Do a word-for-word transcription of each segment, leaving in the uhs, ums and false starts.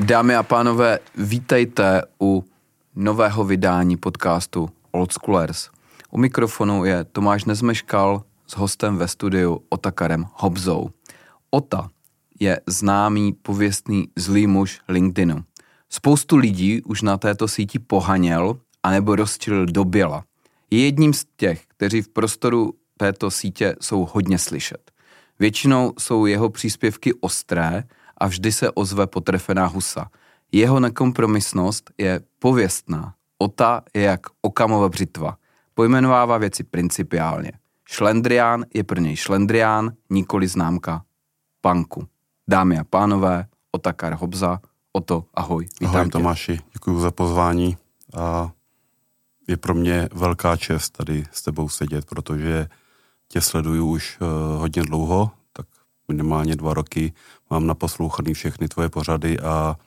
Dámy a pánové, vítejte u nového vydání podcastu Old Schoolers. U mikrofonu je Tomáš Nezmeškal s hostem ve studiu Otakarem Hobzou. Ota je známý, pověstný zlý muž LinkedInu. Spoustu lidí už na této síti pohaněl anebo rozčilil do běla. Je jedním z těch, kteří v prostoru této sítě jsou hodně slyšet. Většinou jsou jeho příspěvky ostré a vždy se ozve potrefená husa. Jeho nekompromisnost je pověstná. Ota je jak Okamova břitva. Pojmenovává věci principiálně. Šlendrián je pro něj šlendrián, nikoli známka punku. Dámy a pánové, Otakar Hobza. Oto, ahoj. Vítám ahoj tě. Tomáši, děkuji za pozvání a je pro mě velká čest tady s tebou sedět, protože tě sleduju už uh, hodně dlouho, tak minimálně dva roky mám naposlouchaný všechny tvoje pořady a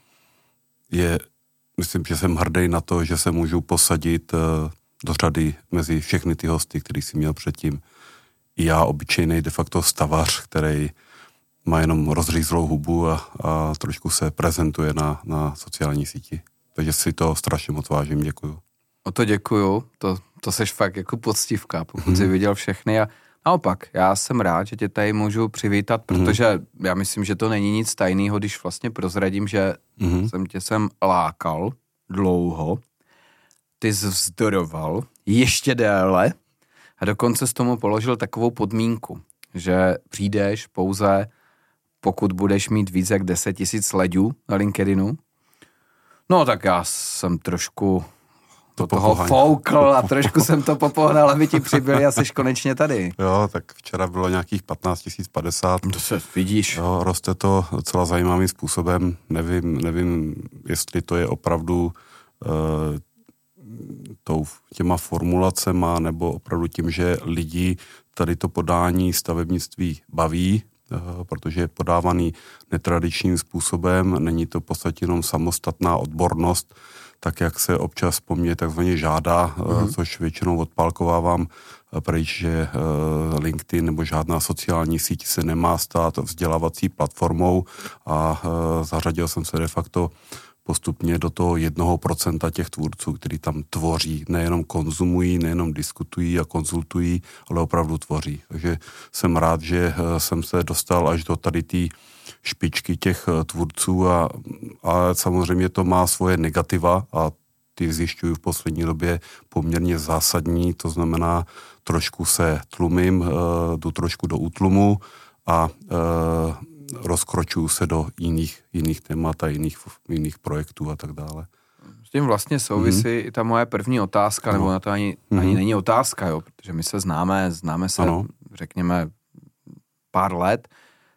je, myslím, že jsem hrdý na to, že se můžu posadit uh, do řady mezi všechny ty hosty, který jsi měl předtím. I já, obyčejný de facto stavař, který má jenom rozřízlou hubu a, a trošku se prezentuje na, na sociální síti. Takže si to strašně moc vážím, děkuju. O to děkuju, to, to seš fakt jako poctivka, pokud hmm. jsi viděl všechny a naopak, já jsem rád, že tě tady můžu přivítat, protože hmm. já myslím, že to není nic tajného, když vlastně prozradím, že hmm. jsem tě sem lákal dlouho, ty jsi vzdoroval ještě déle a dokonce s tomu položil takovou podmínku, že přijdeš pouze, pokud budeš mít víc jak deset tisíc sledů na LinkedInu. No tak já jsem trošku do toho foukl a trošku jsem to popohnal, aby ti přibyli a jsi konečně tady. Jo, tak včera bylo nějakých patnáct tisíc padesát. To se vidíš. Jo, roste to docela zajímavým způsobem. Nevím, nevím, jestli to je opravdu uh, tou, těma formulacema, nebo opravdu tím, že lidi tady to podání stavebnictví baví, uh, protože je podávaný netradičním způsobem, není to v podstatě jenom samostatná odbornost, tak jak se občas po mně takzvaně žádá, mm-hmm. což většinou odpálkovávám pryč, že LinkedIn nebo žádná sociální síť se nemá stát vzdělávací platformou a zařadil jsem se de facto postupně do toho jednoho procenta těch tvůrců, kteří tam tvoří, nejenom konzumují, nejenom diskutují a konzultují, ale opravdu tvoří. Takže jsem rád, že jsem se dostal až do tady té špičky těch tvůrců a, a samozřejmě to má svoje negativa a ty zjišťuju v poslední době poměrně zásadní, to znamená trošku se tlumím, jdu trošku do útlumu a rozkročuju se do jiných, jiných témat a jiných, jiných projektů a tak dále. S tím vlastně souvisí mm-hmm. i ta moje první otázka, ano. nebo na to ani, mm-hmm. ani není otázka, jo, protože my se známe, známe se, ano. řekněme, pár let.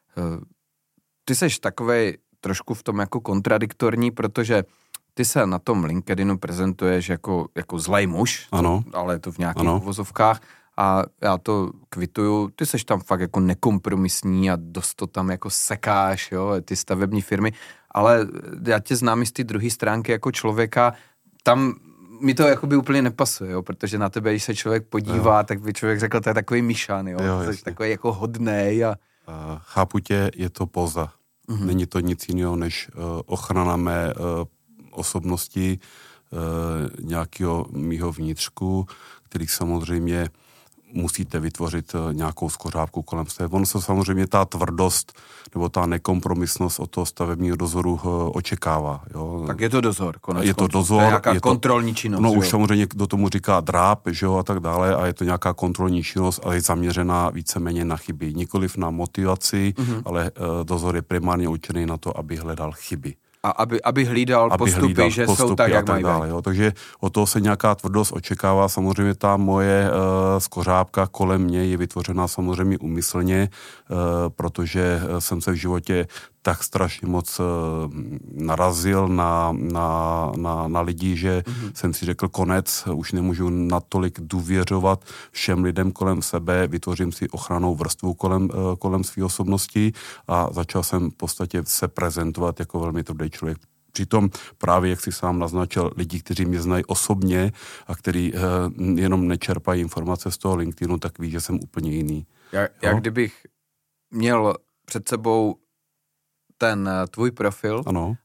Ty seš takovej trošku v tom jako kontradiktorní, protože ty se na tom LinkedInu prezentuješ jako, jako zlej muž, ano. ale je to v nějakých uvozovkách a já to kvituju, ty seš tam fakt jako nekompromisní a dost to tam jako sekáš, jo, ty stavební firmy, ale já tě znám i z té druhé stránky jako člověka, tam mi to jakoby úplně nepasuje, jo, protože na tebe, když se člověk podívá, jo. tak by člověk řekl, to je takový myšan, jo, jo jsi takový jako hodnej a Uh, chápu tě, je to póza. Mm-hmm. Není to nic jiného než uh, ochrana mé uh, osobnosti, uh, nějakého mýho vnitřku, který samozřejmě musíte vytvořit uh, nějakou skořápku kolem sebe. Ono se samozřejmě ta tvrdost nebo ta nekompromisnost od toho stavebního dozoru uh, očekává. Jo. Tak je to dozor, konec Je to konců. dozor. To je nějaká je kontrolní to, činnost. No jo. už samozřejmě kdo tomu říká dráp, že jo, a tak dále, a je to nějaká kontrolní činnost, ale je zaměřená víceméně na chyby. Nikoliv na motivaci, mm-hmm. ale uh, dozor je primárně určený na to, aby hledal chyby. A aby, aby hlídal aby postupy, hlídal že postupy jsou tak, jak tak mají dále, jo. Takže od toho se nějaká tvrdost očekává. Samozřejmě ta moje uh, skořápka kolem mě je vytvořená samozřejmě úmyslně, uh, protože jsem se v životě tak strašně moc uh, narazil na, na, na, na lidi, že mm-hmm. jsem si řekl konec, už nemůžu natolik důvěřovat všem lidem kolem sebe, vytvořím si ochrannou vrstvu kolem, uh, kolem své osobnosti a začal jsem v podstatě se prezentovat jako velmi tvrdý člověk. Přitom právě, jak si sám naznačil, lidi, kteří mě znají osobně a kteří uh, jenom nečerpají informace z toho LinkedInu, tak ví, že jsem úplně jiný. Já, já kdybych měl před sebou ten tvůj profil ano.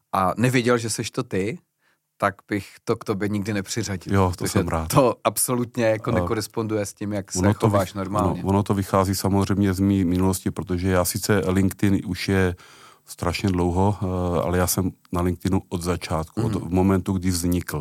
a nevěděl, že seš to ty, tak bych to k tobě nikdy nepřiřadil. Jo, to jsem rád. To absolutně jako nekoresponduje s tím, jak se chováš normálně. Ono, ono to vychází samozřejmě z mý minulosti, protože já sice LinkedIn už je strašně dlouho, ale já jsem na LinkedInu od začátku, mm. od momentu, kdy vznikl.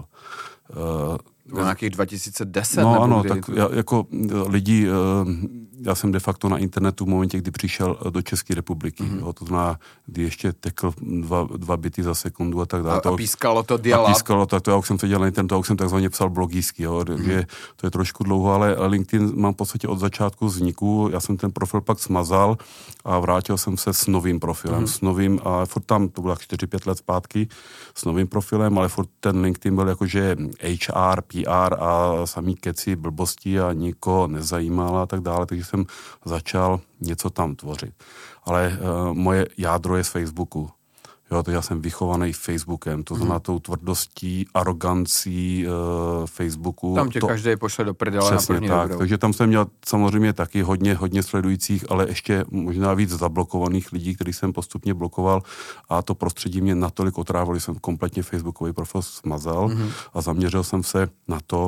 Do nějakých dva tisíce deset? No nebo ano, kdy... tak já, jako lidi, já jsem de facto na internetu v momentě, kdy přišel do České republiky. Mm. Jo, to znamená, kdy ještě tekl dva, dva bity za sekundu a tak dále. A, a pískalo to dial-up? A pískalo, tak to já už jsem seděl na internetu, já už jsem takzvaně psal blogísky, jo, mm. takže to je trošku dlouho, ale LinkedIn mám v podstatě od začátku vzniku. Já jsem ten profil pak smazal a vrátil jsem se s novým profilem, mm. s novým, a furt tam, to bylo čtyři pět let zpátky, s novým profilem, ale furt ten LinkedIn byl jakože H R, P R a samý keci, blbosti a nikoho nezajímalo a tak dále, takže jsem začal něco tam tvořit. Ale uh, moje jádro je z Facebooku. Jo, takže já jsem vychovaný Facebookem, to znamená tou tvrdostí, arogancí uh, Facebooku. Tam tě to, každý pošle do prdele na první tak, dobrou. takže tam jsem měl samozřejmě taky hodně, hodně sledujících, ale ještě možná víc zablokovaných lidí, který jsem postupně blokoval, a to prostředí mě natolik otrávalo, že jsem kompletně Facebookový profil smazal mm-hmm. a zaměřil jsem se na to,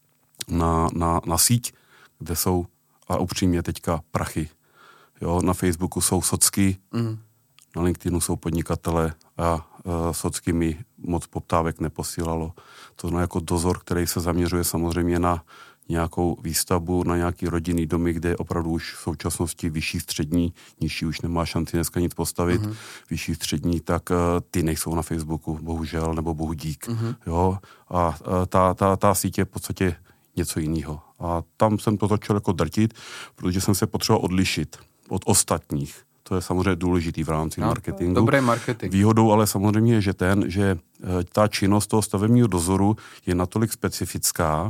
na, na, na síť, kde jsou, a upřímně teďka, prachy. Jo, na Facebooku jsou socky, mm. na LinkedInu jsou podnikatele a uh, socky mi moc poptávek neposílalo. To znamená jako dozor, který se zaměřuje samozřejmě na nějakou výstavbu, na nějaký rodinný domy, kde opravdu už v současnosti vyšší střední, nižší už nemá šanci dneska nic postavit, mm. vyšší střední, tak uh, ty nejsou na Facebooku, bohužel, nebo bohu dík. Mm. Jo, a uh, ta, ta, ta síť je v podstatě něco jiného. A tam jsem to začal jako drtit, protože jsem se potřeboval odlišit od ostatních. To je samozřejmě důležitý v rámci no, marketingu. Dobrý marketing. Výhodou ale samozřejmě je, že ten, že ta činnost toho stavebního dozoru je natolik specifická,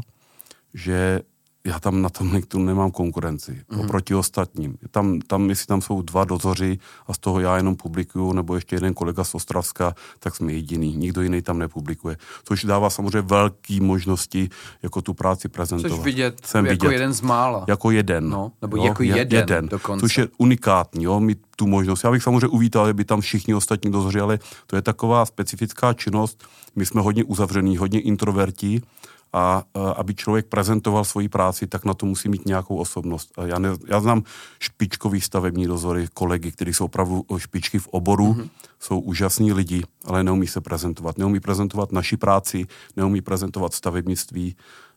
že já tam na tom LinkedInu nemám konkurenci mm. oproti ostatním. Tam, tam, jestli tam jsou dva dozoři a z toho já jenom publikuju, nebo ještě jeden kolega z Ostravska, tak jsme jediný. Nikdo jiný tam nepublikuje. Což dává samozřejmě velké možnosti jako tu práci prezentovat. Což vidět Jsem jako vidět. jeden z mála. Jako jeden. No, nebo jo, jako jeden, jeden dokonce. Což je unikátní, jo, mít tu možnost. Já bych samozřejmě uvítal, kdyby tam všichni ostatní dozoři, ale to je taková specifická činnost. My jsme hodně uzavření, hodně introvertí, a, a aby člověk prezentoval svoji práci, tak na to musí mít nějakou osobnost. A já, ne, já znám špičkový stavební dozory, kolegy, kteří jsou opravdu špičky v oboru, mm-hmm. jsou úžasní lidi, ale neumí se prezentovat. Neumí prezentovat naši práci, neumí prezentovat stavebnictví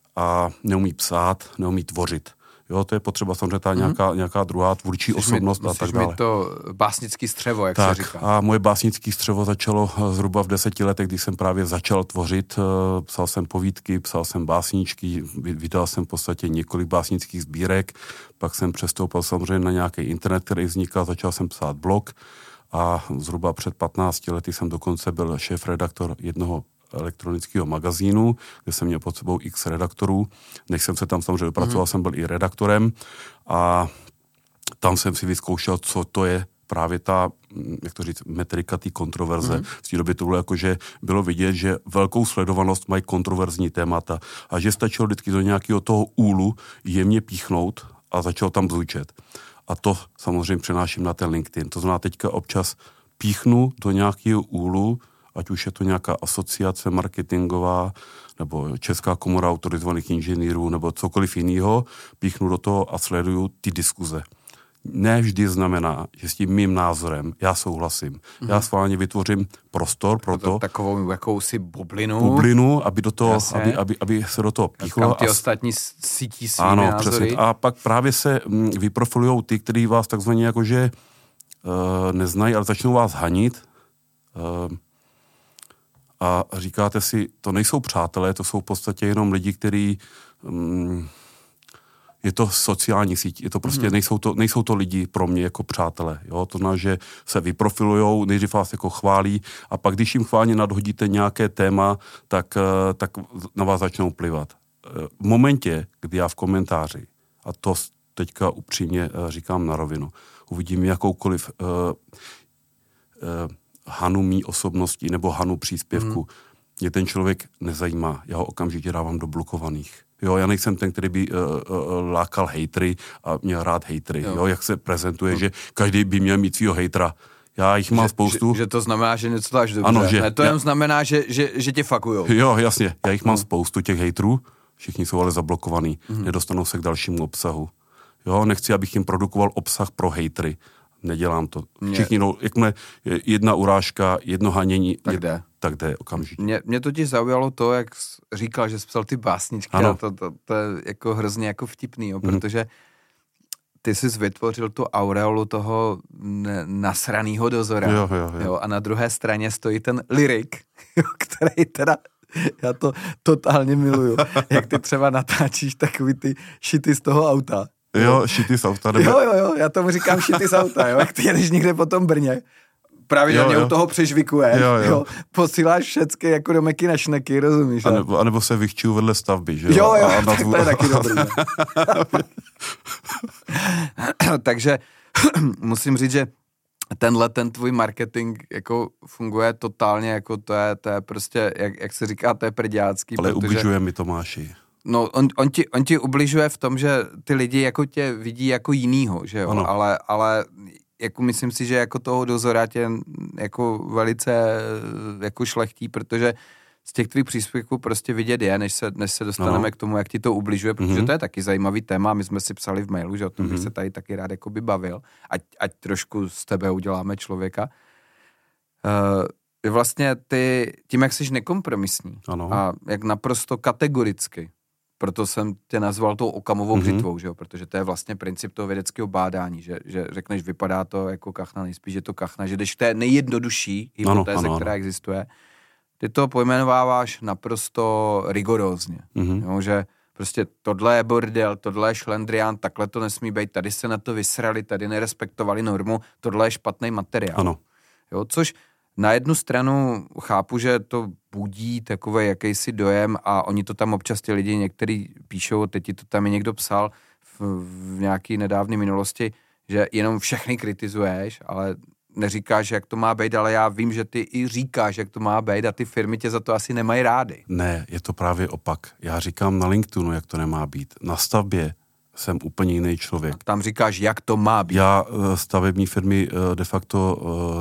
a neumí psát, neumí tvořit. Jo, to je potřeba samozřejmě ta nějaká, mm-hmm. nějaká druhá tvůrčí musíš osobnost mít, a tak dále. Musíš mít to básnický střevo, jak tak, se říká. A moje básnické střevo začalo zhruba v deseti letech, když jsem právě začal tvořit. Psal jsem povídky, psal jsem básničky, vydal jsem v podstatě několik básnických sbírek, pak jsem přestoupil samozřejmě na nějaký internet, který vznikal, začal jsem psát blog a zhruba před patnácti lety jsem dokonce byl šéf-redaktor jednoho elektronického magazínu, kde jsem měl pod sebou x redaktorů. Než jsem se tam samozřejmě dopracoval, mm. jsem byl i redaktorem a tam jsem si vyzkoušel, co to je právě ta, jak to říct, metrika té kontroverze. Mm. V té době to bylo jako, že bylo vidět, že velkou sledovanost mají kontroverzní témata a že stačilo vždycky do nějakého toho úlu jemně píchnout a začal tam bzučet. A to samozřejmě přenáším na ten LinkedIn. To znamená, teďka občas píchnu do nějakého úlu, ať už je to nějaká asociace marketingová, nebo Česká komora autorizovaných inženýrů, nebo cokoliv jiného, píchnu do toho a sleduju ty diskuze. Ne vždy znamená, že s tím mým názorem já souhlasím. Mm-hmm. Já schválně vytvořím prostor pro to. Takovou jakousi bublinu. Bublinu, aby, do toho, aby, aby, aby se do toho píchlo. Kam ty a ostatní sítí svými ano, názory. Přesně. A pak právě se vyprofilujou ty, kteří vás takzvaně jakože uh, neznají, ale začnou vás hanit. Uh, A říkáte si, to nejsou přátelé, to jsou v podstatě jenom lidi, kteří... Um, je to sociální síť, je to prostě, mm. nejsou, to, nejsou to lidi pro mě jako přátelé. Jo? To znamená, že se vyprofilujou, nejdřív vás jako chválí a pak, když jim chválně nadhodíte nějaké téma, tak, tak na vás začnou plivat. V momentě, kdy já v komentáři, a to teďka upřímně říkám na rovinu, uvidím jakoukoliv uh, uh, hanu mý osobnosti nebo hanu příspěvku. Hmm. Mě ten člověk nezajímá. Já ho okamžitě dávám do blokovaných. Jo, já nejsem ten, který by uh, uh, lákal hejtry a měl rád hejtry. Jo. Jo, jak se prezentuje, hmm. že každý by měl mít svýho hejtra. Já jich mám že, spoustu. Že, že to znamená, že něco dáš dobře. Ano, že, ne, to já, jen znamená, že, že, že tě fakujou. Jo, jasně. Já jich mám hmm. spoustu těch hejtrů, všichni jsou ale zablokovaný, hmm. nedostanou se k dalšímu obsahu. Jo, nechci, abych jim produkoval obsah pro hejtry. Nedělám to. Všichni, no, jakmile jedna urážka, jedno hanění, tak jde. Tak jde okamžitě. Mě, mě totiž zaujalo to, jak říkal, že jsi psal ty básničky ano. a to, to, to je jako hrozně jako vtipný, jo, hmm. protože ty jsi vytvořil tu aureolu toho nasranýho dozora. Jo, jo, jo. Jo, a na druhé straně stojí ten lyrik, který teda, já to totálně miluju, jak ty třeba natáčíš takový ty šity z toho auta. Jo, jo šity z auta. Nebe... Jo, jo, jo, já tomu říkám šity z auta, jo, jak ty jedeš někde po tom Brně. Pravidelně u toho přežvikuje, jo, jo. Jo, posíláš všecky jako do Meky na šneky, rozumíš? A nebo, a nebo se vychčuju vedle stavby, že jo? Jo, jo, a tak to je taky dobrý. Takže musím říct, že tenhle ten tvůj marketing jako funguje totálně, jako to je, to je prostě, jak, jak se říká, to je prďácký. Ale protože, ubližuje mi Tomáši. No, on, on, ti, on ti ubližuje v tom, že ty lidi jako tě vidí jako jinýho, že jo? Ale, ale jako myslím si, že jako toho dozora tě jako velice jako šlechtí, protože z těch tvých příspěvků prostě vidět je, než se, než se dostaneme no. k tomu, jak ti to ubližuje, protože mm-hmm. to je taky zajímavý téma, my jsme si psali v mailu, že o tom mm-hmm. bych se tady taky rád jakoby bavil, ať, ať trošku z tebe uděláme člověka. Uh, vlastně ty, tím, jak jsi nekompromisní ano. a jak naprosto kategoricky, proto jsem tě nazval tou okamovou mm-hmm. břitvou, že jo? Protože to je vlastně princip toho vědeckého bádání, že, že řekneš, vypadá to jako kachna, nejspíš je to kachna, že jdeš k té nejjednodušší hypotéze, ano, ano, která ano. existuje, ty to pojmenováváš naprosto rigorózně, mm-hmm. jo? Že prostě tohle je bordel, tohle je šlendrián, takhle to nesmí být, tady se na to vysrali, tady nerespektovali normu, tohle je špatný materiál. Ano. Jo? Což na jednu stranu chápu, že to budí takový jakýsi dojem a oni to tam občas ty lidi některý píšou, teď ti to tam i někdo psal v, v nějaký nedávné minulosti, že jenom všechny kritizuješ, ale neříkáš, jak to má být, ale já vím, že ty i říkáš, jak to má být a ty firmy tě za to asi nemají rády. Ne, je to právě opak. Já říkám na LinkedInu, jak to nemá být. Na stavbě jsem úplně jiný člověk. A tam říkáš, jak to má být. Já stavební firmy de facto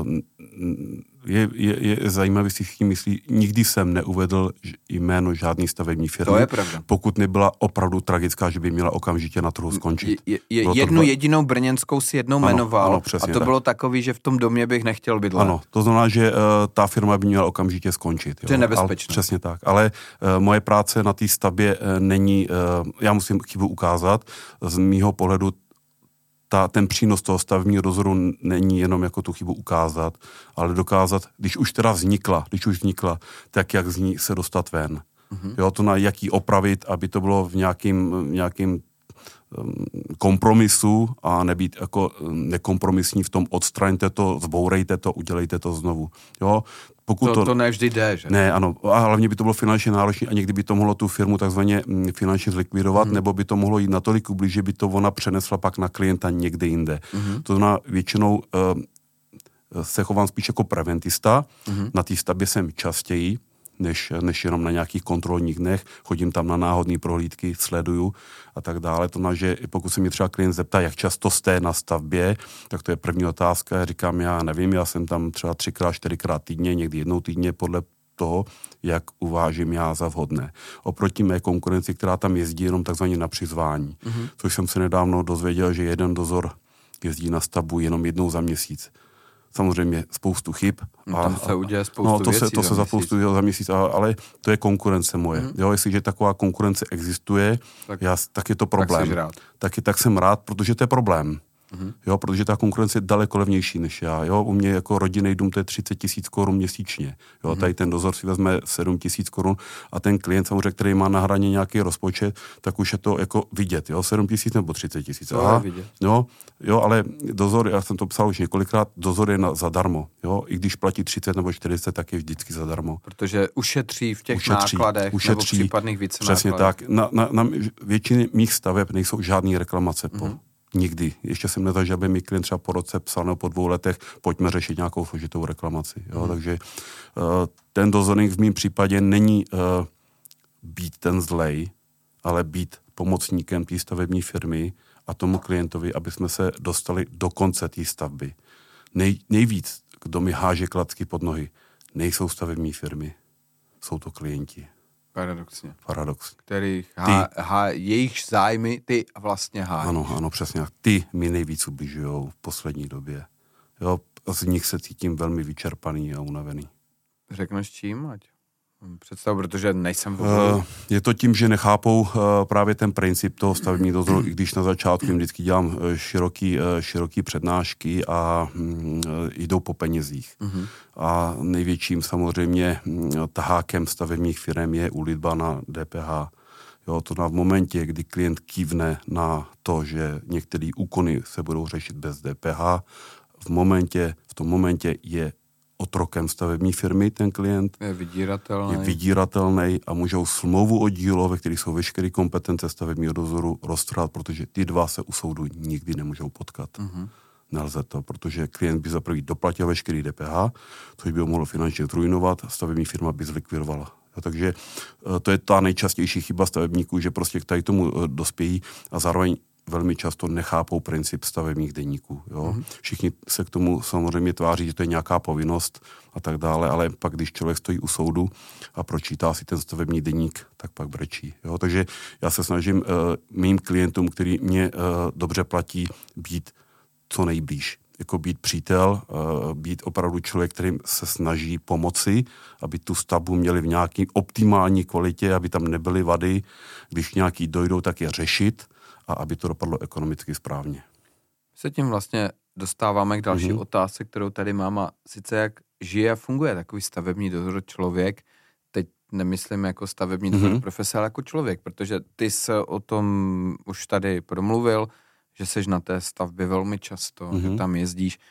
je, je, je zajímavý, si všichni myslí, nikdy jsem neuvedl jméno žádný stavební firmy. To je pravda. Pokud nebyla opravdu tragická, že by měla okamžitě na trhu skončit. Je, je, jednu dva... jedinou brněnskou si jednou ano, jmenoval ano, a to tak. bylo takový, že v tom domě bych nechtěl bydlet. Ano, to znamená, že uh, ta firma by měla okamžitě skončit. Jo. To je nebezpečné. Ale, přesně tak. Ale uh, moje práce na té stavbě uh, není, uh, já musím chybu ukázat, z mýho pohledu Ta, ten přínos toho stavebního dozoru není jenom jako tu chybu ukázat, ale dokázat, když už teda vznikla, když už vznikla, tak jak z ní se dostat ven. Mm-hmm. Jo, to na jaký opravit, aby to bylo v nějakým, nějakým um, kompromisu a nebýt jako nekompromisní v tom odstraňte to, zbourejte to, udělejte to znovu. Jo, pokud to, to, to nevždy jde, že? Ne, ano. A hlavně by to bylo finančně náročné a někdy by to mohlo tu firmu takzvaně finančně zlikvidovat, mm. nebo by to mohlo jít natolik ublíž, že by to ona přenesla pak na klienta někde jinde. Mm. To znamená, většinou uh, se chovám spíš jako preventista. Mm. Na té stavbě jsem častěji, než, než jenom na nějakých kontrolních dnech. Chodím tam na náhodné prohlídky, sleduju a tak dále. To znamená, že pokud se mě třeba klient zeptá, jak často jste na stavbě, tak to je první otázka. Já říkám, já nevím, já jsem tam třeba třikrát, čtyřikrát týdně, někdy jednou týdně podle toho, jak uvážím já za vhodné. Oproti mé konkurenci, která tam jezdí jenom takzvaně na přizvání. Mm-hmm. Což jsem se nedávno dozvěděl, že jeden dozor jezdí na stavbu jenom jednou za měsíc. Samozřejmě spoustu chyb. No, tam se uděje spoustu no, to věcí se, to se za spoustu za měsíc, ale to je konkurence moje. Mm. Jo, jestliže taková konkurence existuje, tak, já, tak je to problém. Tak, rád. Taky tak jsem rád, protože to je problém. Mm. Jo, protože ta konkurence je daleko levnější než já. Jo, u mě jako rodinný dům to je třicet tisíc korun měsíčně. Jo, mm. tady ten dozor si vezme sedm tisíc korun a ten klient samozřejmě, který má na hraně nějaký rozpočet, tak už je to jako vidět. Jo, sedm tisíc nebo třicet tisíc. To je vidět. Jo, jo, ale dozor, já jsem to psal už několikrát, dozor je na, zadarmo. Jo, i když platí třicet nebo čtyřicet, tak je vždycky zadarmo. Protože ušetří v těch ušetří, nákladech ušetří, nebo případných více přesně nákladech. tak. Na, na, na většině mých staveb nejsou žádný reklamace mm-hmm. po. Nikdy. Ještě jsem nezažil, aby mi klient třeba po roce psal nebo po dvou letech, pojďme řešit nějakou složitou reklamaci. Jo? Mm. Takže uh, ten dozorník v mém případě není uh, být ten zlej, ale být pomocníkem té stavební firmy a tomu klientovi, aby jsme se dostali do konce té stavby. nej, nejvíc, kdo mi háže klacky pod nohy, nejsou stavební firmy, jsou to klienti. Paradoxně. Paradoxně. Kterých há, há, jejich zájmy ty vlastně hájíš. Ano, ano, přesně. Ty mi nejvíc ubližujou v poslední době. Jo, z nich se cítím velmi vyčerpaný a unavený. Řekneš čím, ať představu, protože nejsem v uh, Je to tím, že nechápou uh, právě ten princip toho stavebního dozoru, i když na začátku jim vždycky dělám uh, široký, uh, široký přednášky a um, jdou po penězích. Uh-huh. A největším samozřejmě um, tahákem stavebních firm je úlitba na D P H. Jo, to na v momentě, kdy klient kývne na to, že některé úkony se budou řešit bez D P H, v momentě, v tom momentě je otrokem stavební firmy ten klient. Je vydíratelný. Je vydíratelný a můžou smlouvu o dílo, ve kterých jsou veškeré kompetence stavebního dozoru, roztrhat, protože ty dva se u soudu nikdy nemůžou potkat. Uh-huh. Nelze to, protože klient by za prvý doplatil veškerý D P H, což by ho mohlo finančně zrujnovat a stavební firma by zlikvidovala. Takže to je ta nejčastější chyba stavebníků, že prostě k tady tomu dospějí a zároveň velmi často nechápou princip stavebních deníků. Jo. Mm-hmm. Všichni se k tomu samozřejmě tváří, že to je nějaká povinnost a tak dále, ale pak, když člověk stojí u soudu a pročítá si ten stavební deník, tak pak brečí. Jo. Takže já se snažím uh, mým klientům, který mě uh, dobře platí, být co nejblíž. Jako být přítel, uh, být opravdu člověk, kterým se snaží pomoci, aby tu stavbu měli v nějaké optimální kvalitě, aby tam nebyly vady, když nějaký dojdou, tak je řešit, a aby to dopadlo ekonomicky správně. Se tím vlastně dostáváme k další mm-hmm. otázce, kterou tady mám, a sice jak žije a funguje takový stavební dozor člověk, teď nemyslím jako stavební dozor mm-hmm. profese, ale jako člověk, protože ty jsi o tom už tady promluvil, že seš na té stavbě velmi často, mm-hmm. že tam jezdíš,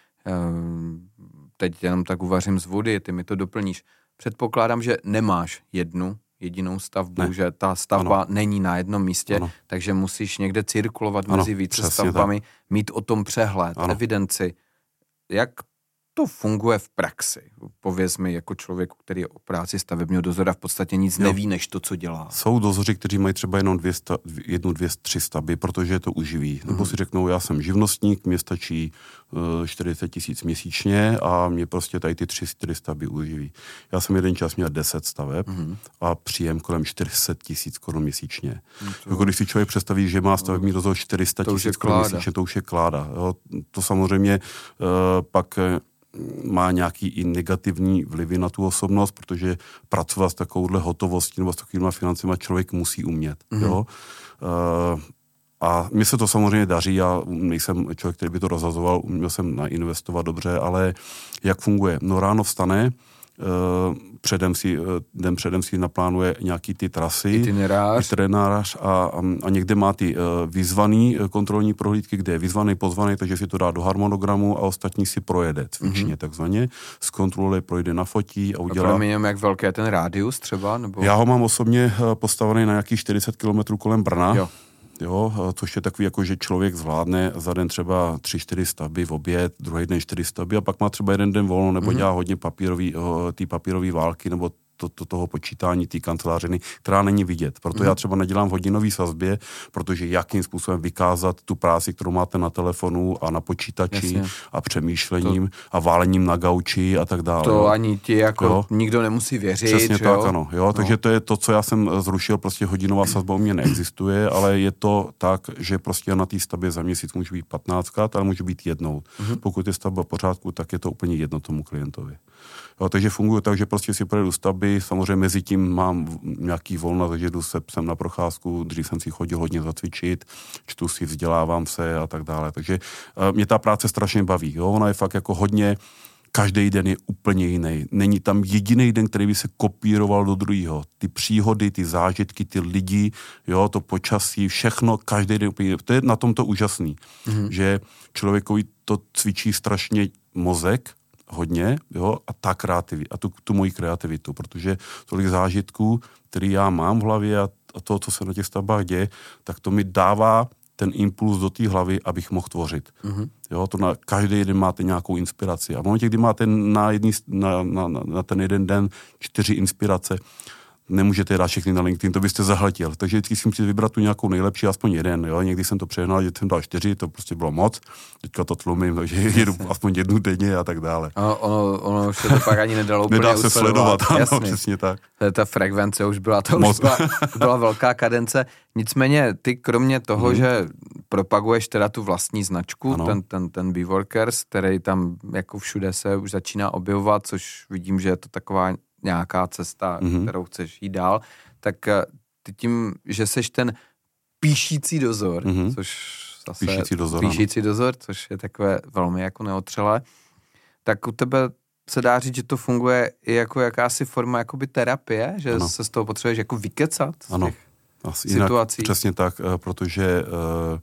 teď jenom tak uvařím z vody, ty mi to doplníš. Předpokládám, že nemáš jednu jedinou stavbu, ne. že ta stavba ano. není na jednom místě, ano. takže musíš někde cirkulovat ano, mezi více stavbami, tak. mít o tom přehled, ano. evidenci. Jak to funguje v praxi? Pověz mi jako člověku, který je o práci stavebního dozora v podstatě nic jo. neví, než to, co dělá. Jsou dozoři, kteří mají třeba jenom dvě sta, jednu, dvě, tři stavby, protože je to uživí. Mm. Nebo si řeknou, já jsem živnostník, mě stačí uh, čtyřicet tisíc měsíčně a mě prostě tady ty tři, čtyři stavby uživí. Já jsem jeden čas měl deset staveb mm. a příjem kolem čtyři sta tisíc korun měsíčně. Mm, to... Jako když si člověk představí, že má stavební dozor čtyři sta tisíc korun měsíčně, to už je kláda. Jo? To samozřejmě uh, pak má nějaký i negativní vlivy na tu osobnost, protože pracovat s takovouhle hotovostí nebo s takovýma financema člověk musí umět. Mm-hmm. Jo? Uh, a mně se to samozřejmě daří, já nejsem člověk, který by to rozhazoval, uměl jsem nainvestovat dobře, ale jak funguje? No ráno vstane, Uh, předem si, uh, den předem si naplánuje nějaký ty trasy, itinerář, itinerář a, a, a někde má ty uh, vyzvaný uh, kontrolní prohlídky, kde je vyzvaný, pozvaný, takže si to dá do harmonogramu a ostatní si projede cvičně, mm-hmm. takzvaně, zkontroluje, projde na fotí a udělá... A promiňme, jak velký je ten rádius třeba? Nebo... Já ho mám osobně uh, postavený na nějakých čtyřicet kilometrů kolem Brna. Jo. Jo, což je takový, jako že člověk zvládne za den třeba tři, čtyři stavby v oběd, druhý den čtyři stavby a pak má třeba jeden den volno, nebo mm-hmm. dělá hodně papírový, ty papírové války, nebo to, to, toho počítání, té kancelářiny, která není vidět. Proto mm. já třeba nedělám v hodinový sazbě, protože jakým způsobem vykázat tu práci, kterou máte na telefonu a na počítači Jasně. a přemýšlením to, a válením na gauči a tak dále. To jo. ani ti jako jo. nikdo nemusí věřit. Přesně tak, jo? ano. Jo? No. Takže to je to, co já jsem zrušil, prostě hodinová sazba u mě neexistuje, ale je to tak, že prostě na té stavbě za měsíc může být patnáctkrát, ale může být jednou. Mm. Pokud je stavba v pořádku, tak je to úplně jedno tomu klientovi. Jo, takže funguje tak, že prostě si projedu stavby, samozřejmě mezi tím mám nějaký volno, takže jdu se psem na procházku, dřív jsem si chodil hodně zacvičit, čtu si, vzdělávám se a tak dále. Takže uh, mě ta práce strašně baví. Jo? Ona je fakt jako hodně, každý den je úplně jiný. Není tam jediný den, který by se kopíroval do druhého. Ty příhody, ty zážitky, ty lidi, jo, to počasí, všechno, každý den úplně. To je na tom to úžasný, mm-hmm. že člověkovi to cvičí strašně mozek, hodně, jo, a ta kreativitu, a tu, tu moji kreativitu, protože tolik zážitků, který já mám v hlavě a, a to, co se na těch stavbách děje, tak to mi dává ten impuls do té hlavy, abych mohl tvořit. Mm-hmm. Jo, to na každý den máte nějakou inspiraci. A v momentě, kdy máte na, jedný, na, na, na ten jeden den čtyři inspirace, nemůžete dát všechny na LinkedIn, to byste zahltil. Takže vždycky si musíte vybrat tu nějakou nejlepší, aspoň jeden. Jo? Někdy jsem to přehnal, že jsem dal čtyři, to prostě bylo moc. Teďka to tlumím, takže jedu aspoň jednu denně a tak dále. Ono, ono, ono už se to pak ani nedalo úplně Nedá se sledovat, ano, jasně. přesně tak. Ta frekvence už byla, to už byla, byla velká kadence. Nicméně ty kromě toho, hmm. že propaguješ teda tu vlastní značku, ano. ten, ten, ten BeWorkers, který tam jako všude se už začíná objevovat, což vidím, že je to taková nějaká cesta, mm-hmm. kterou chceš jít dál, tak ty tím, že seš ten píšící dozor, mm-hmm. což zase píšící dozor, píšící dozor, což je takové velmi jako neotřelé, tak u tebe se dá říct, že to funguje i jako jakási forma jakoby terapie, že ano. se z toho potřebuješ jako vykecat z ano. těch Asi situací. Jinak, přesně tak, protože uh,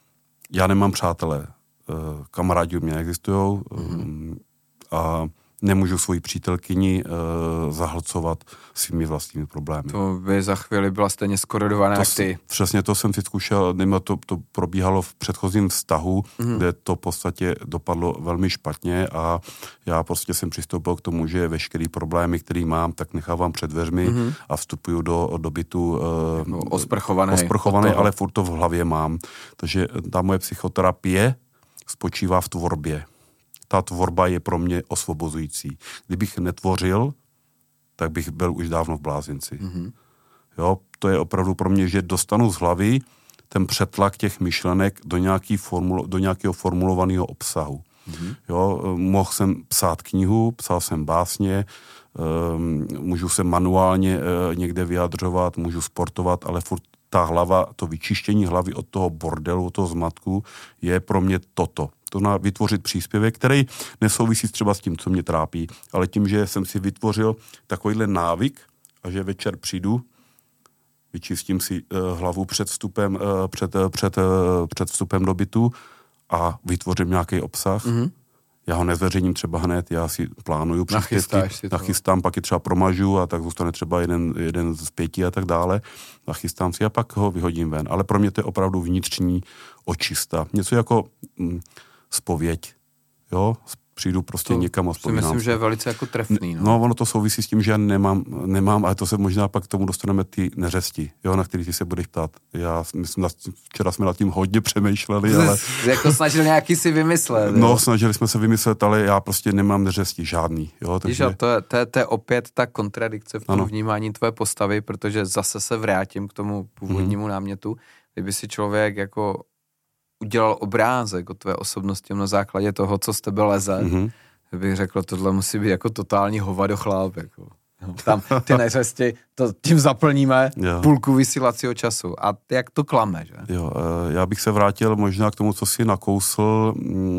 já nemám přátelé, uh, kamarádi u mě existujou mm-hmm. um, a nemůžu svoji přítelkyni uh, zahlcovat svými vlastními problémy. To by za chvíli byla stejně skorodovaná jak ty. Přesně to jsem si zkušel, nejma to, to probíhalo v předchozím vztahu, mm. kde to v podstatě dopadlo velmi špatně a já prostě jsem přistoupil k tomu, že veškerý problémy, který mám, tak nechávám před dveřmi mm. a vstupuju do, do bytu uh, osprchovaný, osprchovaný ale furt to v hlavě mám. Takže ta moje psychoterapie spočívá v tvorbě. Ta tvorba je pro mě osvobozující. Kdybych netvořil, tak bych byl už dávno v blázinci. Mm-hmm. Jo, to je opravdu pro mě, že dostanu z hlavy ten přetlak těch myšlenek do, nějaký formul, do nějakého formulovaného obsahu. Mm-hmm. Jo, mohl jsem psát knihu, psal jsem básně, um, můžu se manuálně uh, někde vyjadřovat, můžu sportovat, ale furt ta hlava, to vyčištění hlavy od toho bordelu, od toho zmatku je pro mě toto. To na vytvořit příspěvek, který nesouvisí třeba s tím, co mě trápí, ale tím, že jsem si vytvořil takovýhle návyk a že večer přijdu, vyčistím si uh, hlavu před vstupem, uh, před, uh, před, uh, před vstupem do bytu a vytvořím nějaký obsah. Mm-hmm. Já ho nezveřejním třeba hned, já si plánuju příspěvky, nachystám, pak je třeba promažu a tak zůstane třeba jeden, jeden z pěti a tak dále. Nachystám si a pak ho vyhodím ven. Ale pro mě to je opravdu vnitřní očista. Něco jako hm, zpověď. Jo? Přijdu prostě to někam a vzpomínám. Myslím, že je velice jako trefný. No. no, ono to souvisí s tím, že já nemám, nemám, ale to se možná pak k tomu dostaneme ty neřesti, jo, na který ty se budeš ptát. Já myslím, včera jsme nad tím hodně přemýšleli, ale... jako snažil nějaký si vymyslet. No, jo. snažili jsme se vymyslet, ale já prostě nemám neřesti žádný, jo. Takže... Víš, to, je, to, je, to je opět ta kontradikce v tom ano. vnímání tvoje postavy, protože zase se vrátím k tomu původnímu mm-hmm. námětu, kdyby si člověk jako udělal obrázek o tvé osobnosti na základě toho, co z tebe leze, mm-hmm. bych řekl, tohle musí být jako totální hovado chlápek. Jako. Tam ty neřesti, to tím zaplníme jo. půlku vysílacího času. A jak to klame, že? Jo, já bych se vrátil možná k tomu, co jsi nakousl,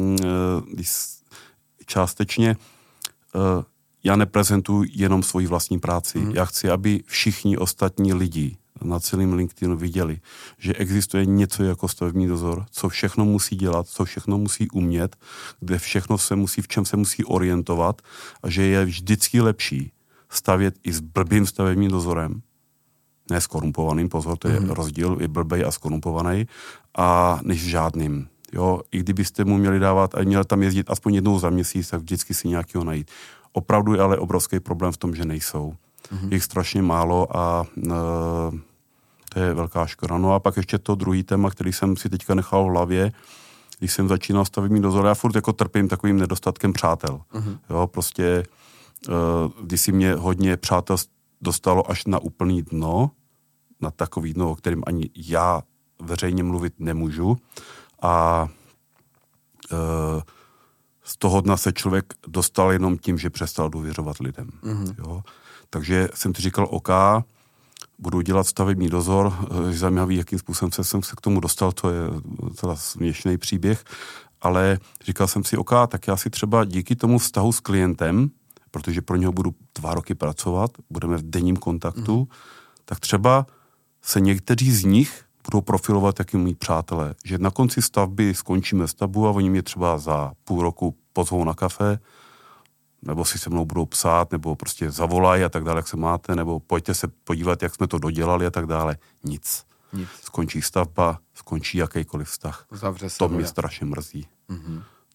částečně. Já neprezentuji jenom svoji vlastní práci. Mm-hmm. Já chci, aby všichni ostatní lidi na celém LinkedInu viděli, že existuje něco jako stavební dozor, co všechno musí dělat, co všechno musí umět, kde všechno se musí, v čem se musí orientovat a že je vždycky lepší stavět i s blbým stavebním dozorem, ne s korumpovaným, pozor, to je mm. rozdíl, je blbej a skorumpovaný, a než žádným. Jo, i kdybyste mu měli dávat a měl tam jezdit aspoň jednou za měsíc, tak vždycky si nějakého najít. Opravdu je ale obrovský problém v tom, že nejsou. Mm. Jich strašně málo a e, to je velká škoda. No a pak ještě to druhý téma, který jsem si teďka nechal v hlavě, když jsem začínal stavební dozor, já furt jako trpím takovým nedostatkem přátel. Mm. Jo, prostě, e, když si mě hodně přátel dostalo až na úplný dno, na takový dno, o kterém ani já veřejně mluvit nemůžu, a e, z toho dna se člověk dostal jenom tím, že přestal důvěřovat lidem. Mm-hmm. Jo? Takže jsem ti říkal, OK, budu dělat stavební dozor, je zajímavý, jakým způsobem jsem se k tomu dostal, to je teda směšný příběh, ale říkal jsem si, OK, tak já si třeba díky tomu vztahu s klientem, protože pro něho budu dva roky pracovat, budeme v denním kontaktu, mm-hmm. tak třeba se někteří z nich budou profilovat, jak mít přátelé. Že na konci stavby skončíme stavbu a oni mě třeba za půl roku pozvou na kafe, nebo si se mnou budou psát, nebo prostě zavolají a tak dále, jak se máte, nebo pojďte se podívat, jak jsme to dodělali a tak dále. Nic. Nic. Skončí stavba, skončí jakýkoliv vztah. Zavře se to mě strašně mrzí. Mm-hmm.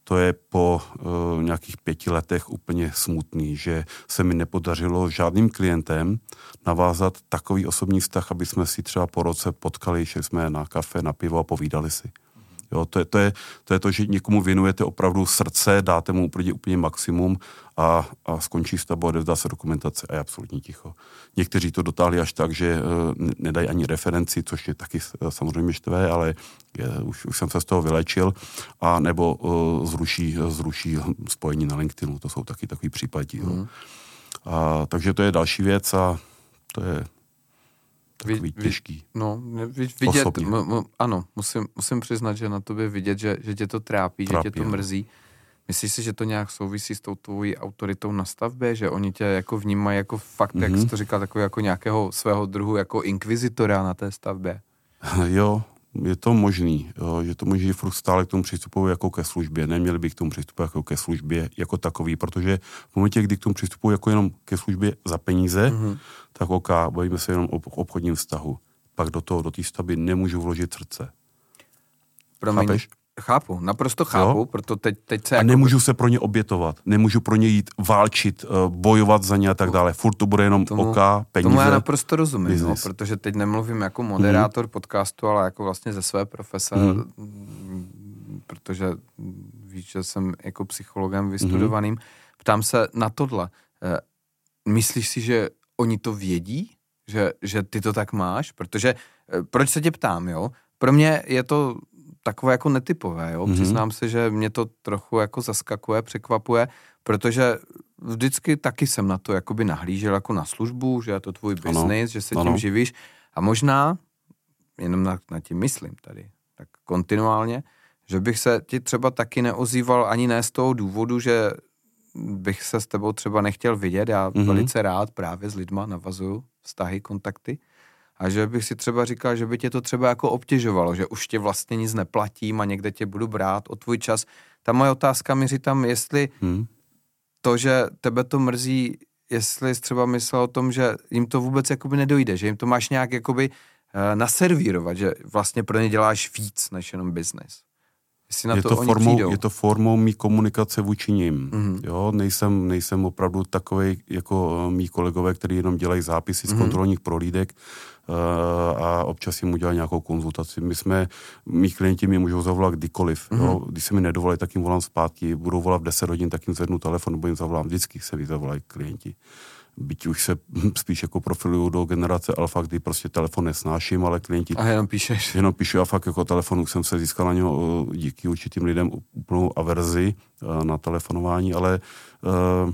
to je po uh, nějakých pěti letech úplně smutný, že se mi nepodařilo žádným klientem navázat takový osobní vztah, aby jsme si třeba po roce potkali, šli jsme na kafe, na pivo a povídali si. Jo, to, je, to, je, to je to, že někomu věnujete opravdu srdce, dáte mu úplně, úplně maximum a, a skončí s tebou, odevzdá se dokumentace a je absolutně ticho. Někteří to dotáhli až tak, že uh, nedají ani referenci, což je taky uh, samozřejmě štvé, ale je, už, už jsem se z toho vylečil, a nebo uh, zruší, zruší spojení na LinkedInu, to jsou taky takový případí. Mm. A, takže to je další věc a to je takový vy, těžký. No, vidět, m, m, ano, musím, musím přiznat, že na tobě vidět, že, že tě to trápí, trápí, že tě to mrzí. Myslíš si, že to nějak souvisí s tou tvojí autoritou na stavbě, že oni tě jako vnímají jako fakt, mm-hmm. jak jsi to říkal, takový jako nějakého svého druhu jako inkvizitora na té stavbě? Jo, je to možný, jo, že to možný, že furt stále k tomu přistupují jako ke službě. Neměli by k tomu přistupovat jako ke službě jako takový, protože v momentě, kdy k tomu přistupují jako jenom ke službě za peníze, mm-hmm. tak ok, bavíme se jenom o obchodním vztahu. Pak do toho, do té stavby nemůžu vložit srdce. Promiň, chápeš? Chápu, naprosto chápu, jo? Proto teď, teď se... A jako... nemůžu se pro ně obětovat, nemůžu pro ně jít válčit, bojovat za ně a tak dále. Furt to bude jenom tomu, oka, peníze. Tomu já naprosto rozumím, no, protože teď nemluvím jako moderátor mm. podcastu, ale jako vlastně ze své profese, mm. protože víš, že jsem jako psychologem vystudovaným. Mm. Ptám se na tohle. Myslíš si, že oni to vědí? Že, že ty to tak máš? Protože, proč se tě ptám, jo? Pro mě je to takové jako netypové, jo. Mm-hmm. Přiznám se, že mě to trochu jako zaskakuje, překvapuje, protože vždycky taky jsem na to jakoby nahlížel jako na službu, že je to tvůj biznis, že se ano. tím živíš a možná, jenom na, na tím myslím tady, tak kontinuálně, že bych se ti třeba taky neozýval ani ne z toho důvodu, že bych se s tebou třeba nechtěl vidět, já mm-hmm. velice rád právě s lidma navazuju vztahy, kontakty, a že bych si třeba říkal, že by tě to třeba jako obtěžovalo, že už tě vlastně nic neplatím a někde tě budu brát o tvůj čas. Ta moje otázka míří tam, jestli hmm. to, že tebe to mrzí, jestli jsi třeba myslel o tom, že jim to vůbec jakoby nedojde, že jim to máš nějak jakoby uh, naservírovat, že vlastně pro ně děláš víc než jenom business. Na je, to to formou, přijdou. je to formou mý komunikace vůči nim. Mm-hmm. Jo, nejsem, nejsem opravdu takovej jako mý kolegové, kteří jenom dělají zápisy mm-hmm. z kontrolních prohlídek uh, a občas jim udělají nějakou konzultaci. My jsme, mý klienti mi můžou zavolat kdykoliv. Mm-hmm. Jo? Když se mi nedovolají, tak jim volám zpátky. Budou volat v deset hodin, tak jim zvednu telefon, nebo jim zavolám. Vždycky se vyzavolají klienti. Byť už se spíš jako profiluju do generace alfa, kdy prostě telefon nesnáším, ale klienti... A jenom píšeš. Jenom píšu a fakt jako telefon, už jsem se získal na něho díky určitým lidem úplnou averzi na telefonování, ale uh,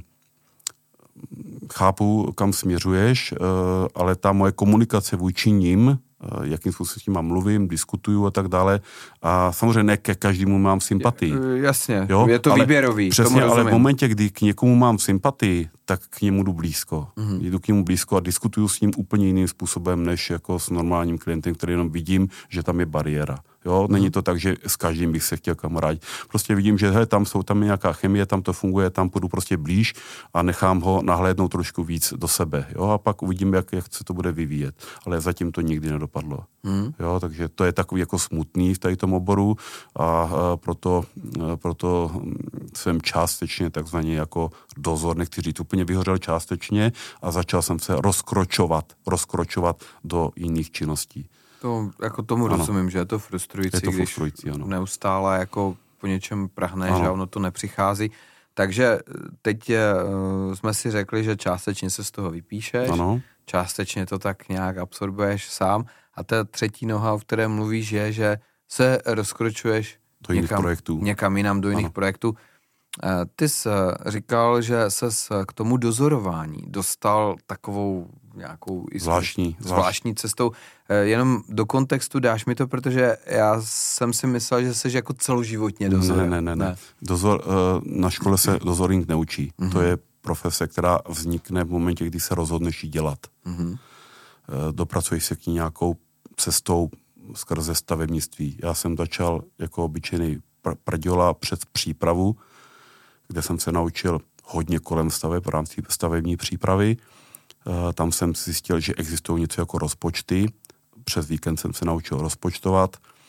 chápu, kam směřuješ, uh, ale ta moje komunikace vůči nim, jakým způsobem s tím mám mluvím, diskutuju a tak dále. A samozřejmě ne ke každému mám sympatii. Jasně, jo? Je to ale výběrový. Přesně, ale v momentě, kdy k někomu mám sympatii, tak k němu jdu blízko. Mm-hmm. Jdu k němu blízko a diskutuju s ním úplně jiným způsobem, než jako s normálním klientem, který jenom vidím, že tam je bariéra. Jo, není mm. to tak, že s každým bych se chtěl kamarádit. Prostě vidím, že he, tam jsou tam nějaká chemie, tam to funguje, tam půjdu prostě blíž a nechám ho nahlédnout trošku víc do sebe. Jo, a pak uvidím, jak, jak se to bude vyvíjet. Ale zatím to nikdy nedopadlo. Mm. Jo, takže to je takový jako smutný v tady tom oboru a, a proto, a proto jsem částečně takzvaně jako dozor, nechci říct, úplně vyhořel částečně a začal jsem se rozkročovat, rozkročovat do jiných činností. To, jako tomu ano. rozumím, že je to frustrující, je to když frustrující, ano. neustále jako po něčem prahneš a ono to nepřichází. Takže teď je, jsme si řekli, že částečně se z toho vypíšeš, ano. částečně to tak nějak absorbuješ sám a ta třetí noha, o které mluvíš, je, že se rozkročuješ do jiných někam, projektů. někam jinam do jiných ano. projektů. Ty jsi říkal, že ses k tomu dozorování dostal takovou nějakou zvláštní, zvláštní cestou. Jenom do kontextu dáš mi to, protože já jsem si myslel, že jsi jako celoživotně dozor. Ne, ne, ne. ne. Dozor, na škole se dozoring neučí. Mm-hmm. To je profese, která vznikne v momentě, kdy se rozhodneš ji dělat. Mm-hmm. Dopracuješ se k ní nějakou cestou skrze stavebnictví. Já jsem začal jako obyčejný pr- prděla před přípravu, kde jsem se naučil hodně kolem staveb v rámci stavební přípravy. Tam jsem zjistil, že existují něco jako rozpočty. Přes víkend jsem se naučil rozpočtovat.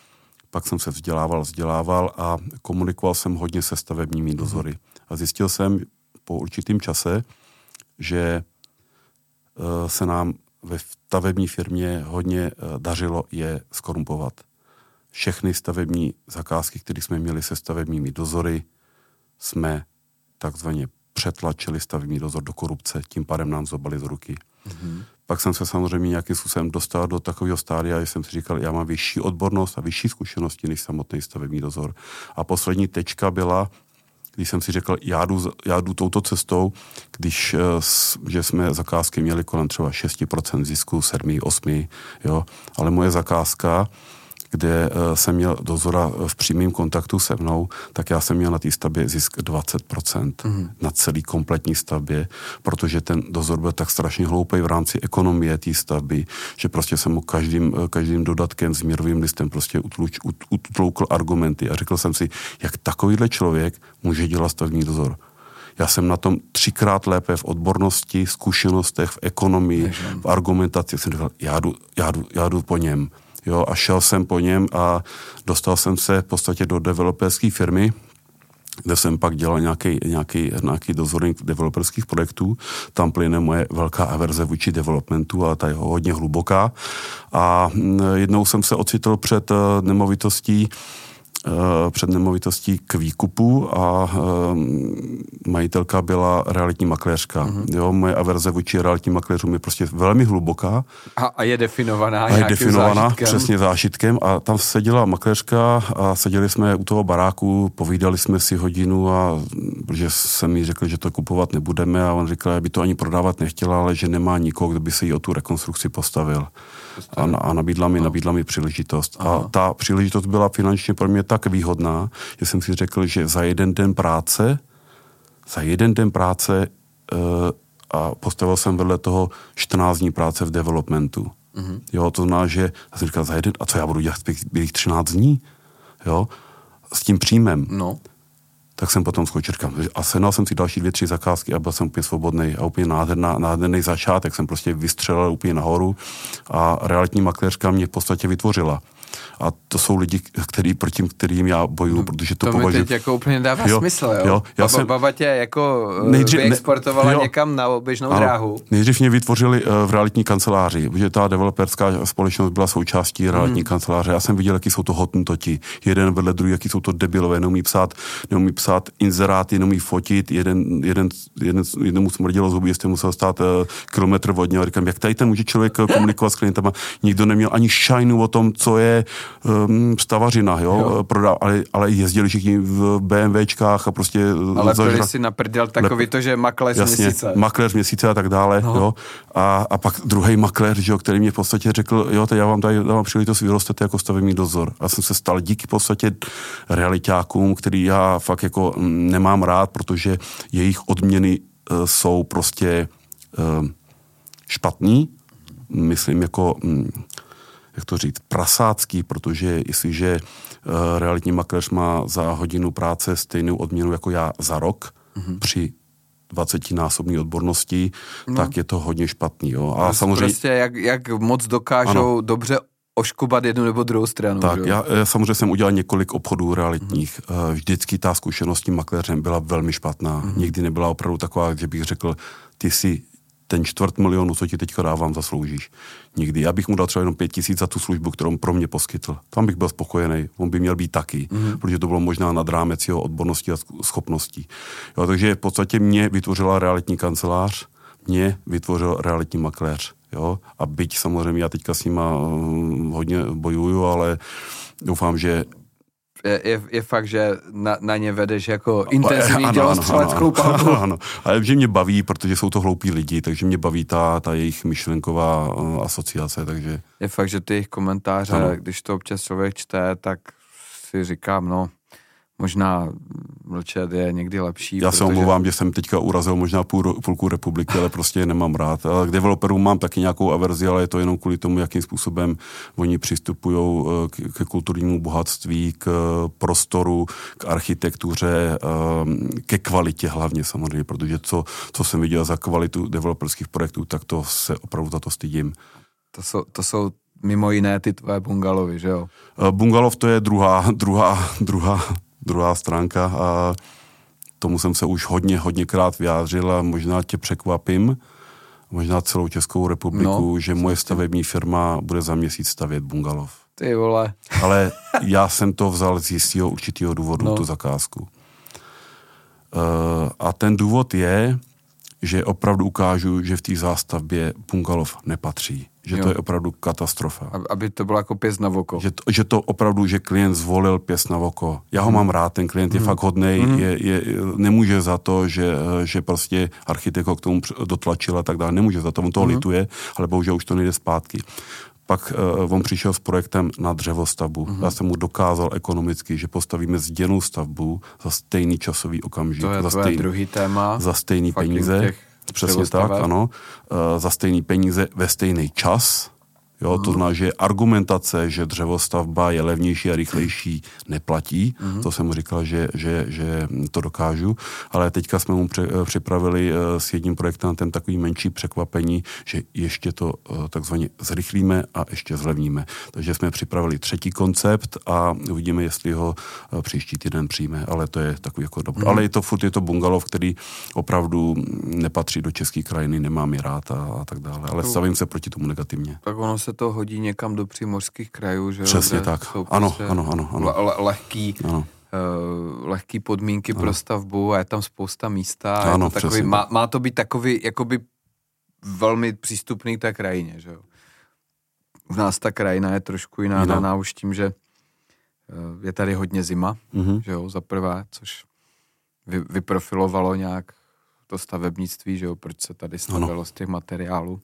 pak jsem se vzdělával, vzdělával a komunikoval jsem hodně se stavebními dozory. A zjistil jsem po určitým čase, že se nám ve stavební firmě hodně dařilo je skorumpovat. Všechny stavební zakázky, které jsme měli se stavebními dozory, jsme takzvaně přetlačili stavební dozor do korupce, tím pádem nám zobali z ruky. Mm-hmm. Pak jsem se samozřejmě nějakým způsobem dostal do takového stádia, že jsem si říkal, já mám vyšší odbornost a vyšší zkušenosti než samotný stavební dozor. A poslední tečka byla, když jsem si řekl, já jdu, já jdu touto cestou, když že jsme zakázky měli kolem třeba šest procent zisku, sedm, osm, jo, ale moje zakázka, kde jsem měl dozora v přímém kontaktu se mnou, tak já jsem měl na té stavbě zisk dvacet procent mm. na celý kompletní stavbě, protože ten dozor byl tak strašně hloupej v rámci ekonomie té stavby, že prostě jsem mu každým, každým dodatkem s mírovým listem prostě utluč, ut, utloukl argumenty a řekl jsem si, jak takovýhle člověk může dělat stavební dozor. Já jsem na tom třikrát lépe v odbornosti, zkušenostech, v ekonomii, Ježem. v argumentaci. Jsem říkal, já jdu, já jdu, já jdu po něm. Jo, a šel jsem po něm a dostal jsem se v podstatě do developerské firmy, kde jsem pak dělal nějaký, nějaký, nějaký dozorník developerských projektů. Tam plyne moje velká averze vůči developmentu, ale ta je hodně hluboká. A jednou jsem se ocitl před nemovitostí, před nemovitostí k výkupu a majitelka byla realitní makléřka. Mm-hmm. Jo, moje averze vůči realitním makléřům je prostě velmi hluboká. A, a je definovaná a je definovaná zážitkem. Přesně zážitkem. A tam seděla makléřka a seděli jsme u toho baráku, povídali jsme si hodinu a protože jsem jí řekl, že to kupovat nebudeme a on říkal, že by to ani prodávat nechtěla, ale že nemá nikoho, kdo by se jí o tu rekonstrukci postavil. A, a nabídla mi, nabídla mi příležitost. Aha. A ta příležitost byla finančně pro mě tak výhodná, že jsem si řekl, že za jeden den práce, za jeden den práce uh, a postavil jsem vedle toho čtrnáct dní práce v developmentu. Mhm. Jo, to znamená, že já jsem říkal, za jeden, a co já budu dělat bych třináct dní? Jo, s tím příjmem. No. Tak jsem potom skočil, a sehnal jsem si další dvě, tři zakázky a byl jsem úplně svobodný a úplně nádherná, nádherný začátek, jsem prostě vystřelil úplně nahoru a realitní makléřka mě v podstatě vytvořila. A to jsou lidi, který, proti kterým já bojuju, no, protože to, to považuji... To mi teď jako úplně dává jo, smysl, jo? jo já Baba, jsem... baba tě jako nejdřív, vyexportovala ne, někam na oběžnou ano, dráhu. Nejdřív mě vytvořili uh, v realitní kanceláři, protože ta developerská společnost byla součástí realitní hmm. kanceláře. Já jsem viděl, jaký jsou to hotentoti. Jeden vedle druhý, jaký jsou to debilové, neumí psát, neumí psát inzeráty, neumí fotit. Jeden, jeden, jeden, jednomu smrdilo zuby, jestli musel stát uh, kilometr od něho. Říkám, jak tady ten může člověk komunikovat s klientama? Nikdo neměl ani šajnu o tom, co je um, stavařina, jo, jo. Prodá, ale, ale jezdili všichni v BMWčkách a prostě... Ale byli si naprdel takový to, že makléř jasně, měsíce. makléř měsíce a tak dále, no. jo. A, a pak druhý makléř, jo, který mě v podstatě řekl, jo, teď já vám tady dávám příležitost, vyrostete jako stavební dozor. A jsem se stal díky v podstatě realitákům, který já fakt jako nemám rád, protože jejich odměny uh, jsou prostě uh, špatný, myslím jako... Um, jak to říct, prasácký, protože jestliže uh, realitní makléř má za hodinu práce stejnou odměnu jako já za rok mm-hmm. při dvacetinásobné odbornosti, no. tak je to hodně špatný. Jo. A samozřejmě... Prostě jak, jak moc dokážou ano. dobře oškubat jednu nebo druhou stranu. Tak, já, já samozřejmě jsem udělal několik obchodů realitních. Mm-hmm. Vždycky ta zkušenost s tím makléřem byla velmi špatná. Mm-hmm. Nikdy nebyla opravdu taková, že bych řekl, ty si ten čtvrt milionu, co ti teďka dávám, zasloužíš. Nikdy. Já bych mu dal třeba jenom pět tisíc za tu službu, kterou pro mě poskytl. Tam bych byl spokojený. On by měl být taky, mm-hmm. protože to bylo možná nad rámec jeho odbornosti a schopností. Jo, takže v podstatě mě vytvořila realitní kancelář, mě vytvořil realitní makléř. Jo? A byť samozřejmě já teďka s nima hodně bojuju, ale doufám, že Je, je, je fakt, že na, na ně vedeš jako intenzivní dělostřeleckou palbu. Ano, ano. Ale že mě baví, protože jsou to hloupí lidi, takže mě baví ta, ta jejich myšlenková uh, asociace, takže... Je fakt, že ty jejich komentáře, ano. když to občas člověk čte, tak si říkám, no, možná mlčet je někdy lepší. Já protože... se omlouvám, že jsem teďka urazil možná půl, půlku republiky, ale prostě je nemám rád. A k developerům mám taky nějakou averzi, ale je to jenom kvůli tomu, jakým způsobem oni přistupují k, ke kulturnímu bohatství, k prostoru, k architektuře, ke kvalitě hlavně samozřejmě, protože co, co jsem viděl za kvalitu developerských projektů, tak to se opravdu za to stydím. To jsou, to jsou mimo jiné ty tvoje bungalovy, že jo? Bungalov to je druhá, druhá, druhá, druhá stránka a tomu jsem se už hodně, hodněkrát vyjádřil a možná tě překvapím, možná celou Českou republiku, no, že moje stavební firma bude za měsíc stavět bungalov. Ty vole. Ale já jsem to vzal z jistého určitého důvodu, no. tu zakázku. Uh, a ten důvod je, že opravdu ukážu, že v té zástavbě bungalov nepatří. Že jo. To je opravdu katastrofa. Aby to bylo jako pěst na oko. Že to, že to opravdu, že klient zvolil pěst na oko. Já ho hmm. mám rád, ten klient je hmm. fakt hodnej, hmm. je, je, nemůže za to, že, že prostě architekt ho k tomu dotlačil a tak dále, nemůže za to, on toho hmm. lituje, ale bohužel už to nejde zpátky. Pak uh, on přišel s projektem na dřevostavbu. Mm-hmm. Já jsem mu dokázal ekonomicky, že postavíme zděnou stavbu za stejný časový okamžik. To je za tvoje stejný, druhý téma. Za stejný peníze. Přesně tak, ano. Uh, za stejný peníze ve stejný čas. Jo, mm. To znamená, že argumentace, že dřevostavba je levnější a rychlejší, neplatí. Mm. To jsem mu říkal, že, že, že to dokážu. Ale teďka jsme mu připravili s jedním projektem ten takový menší překvapení, že ještě to takzvaně zrychlíme a ještě zlevníme. Takže jsme připravili třetí koncept a uvidíme, jestli ho příští týden přijme. Ale to je takový jako dobro. Mm. Ale je to furt je to bungalov, který opravdu nepatří do české krajiny, nemám je rád a, a tak dále. Ale stavím se proti tomu negativně. Tak ono se to hodí někam do přímořských krajů, že jo? Přesně tak. Ano, ano, ano, ano. Le- lehký, ano. Uh, lehký podmínky ano. pro stavbu a je tam spousta místa. A ano, je to takový, má, má to být takový, jakoby velmi přístupný té krajině, že jo? U nás ta krajina je trošku jiná, jiná. daná už tím, že uh, je tady hodně zima, mm-hmm. že jo, za prvé, což vy, vyprofilovalo nějak to stavebnictví, že jo, proč se tady stavilo z těch materiálů.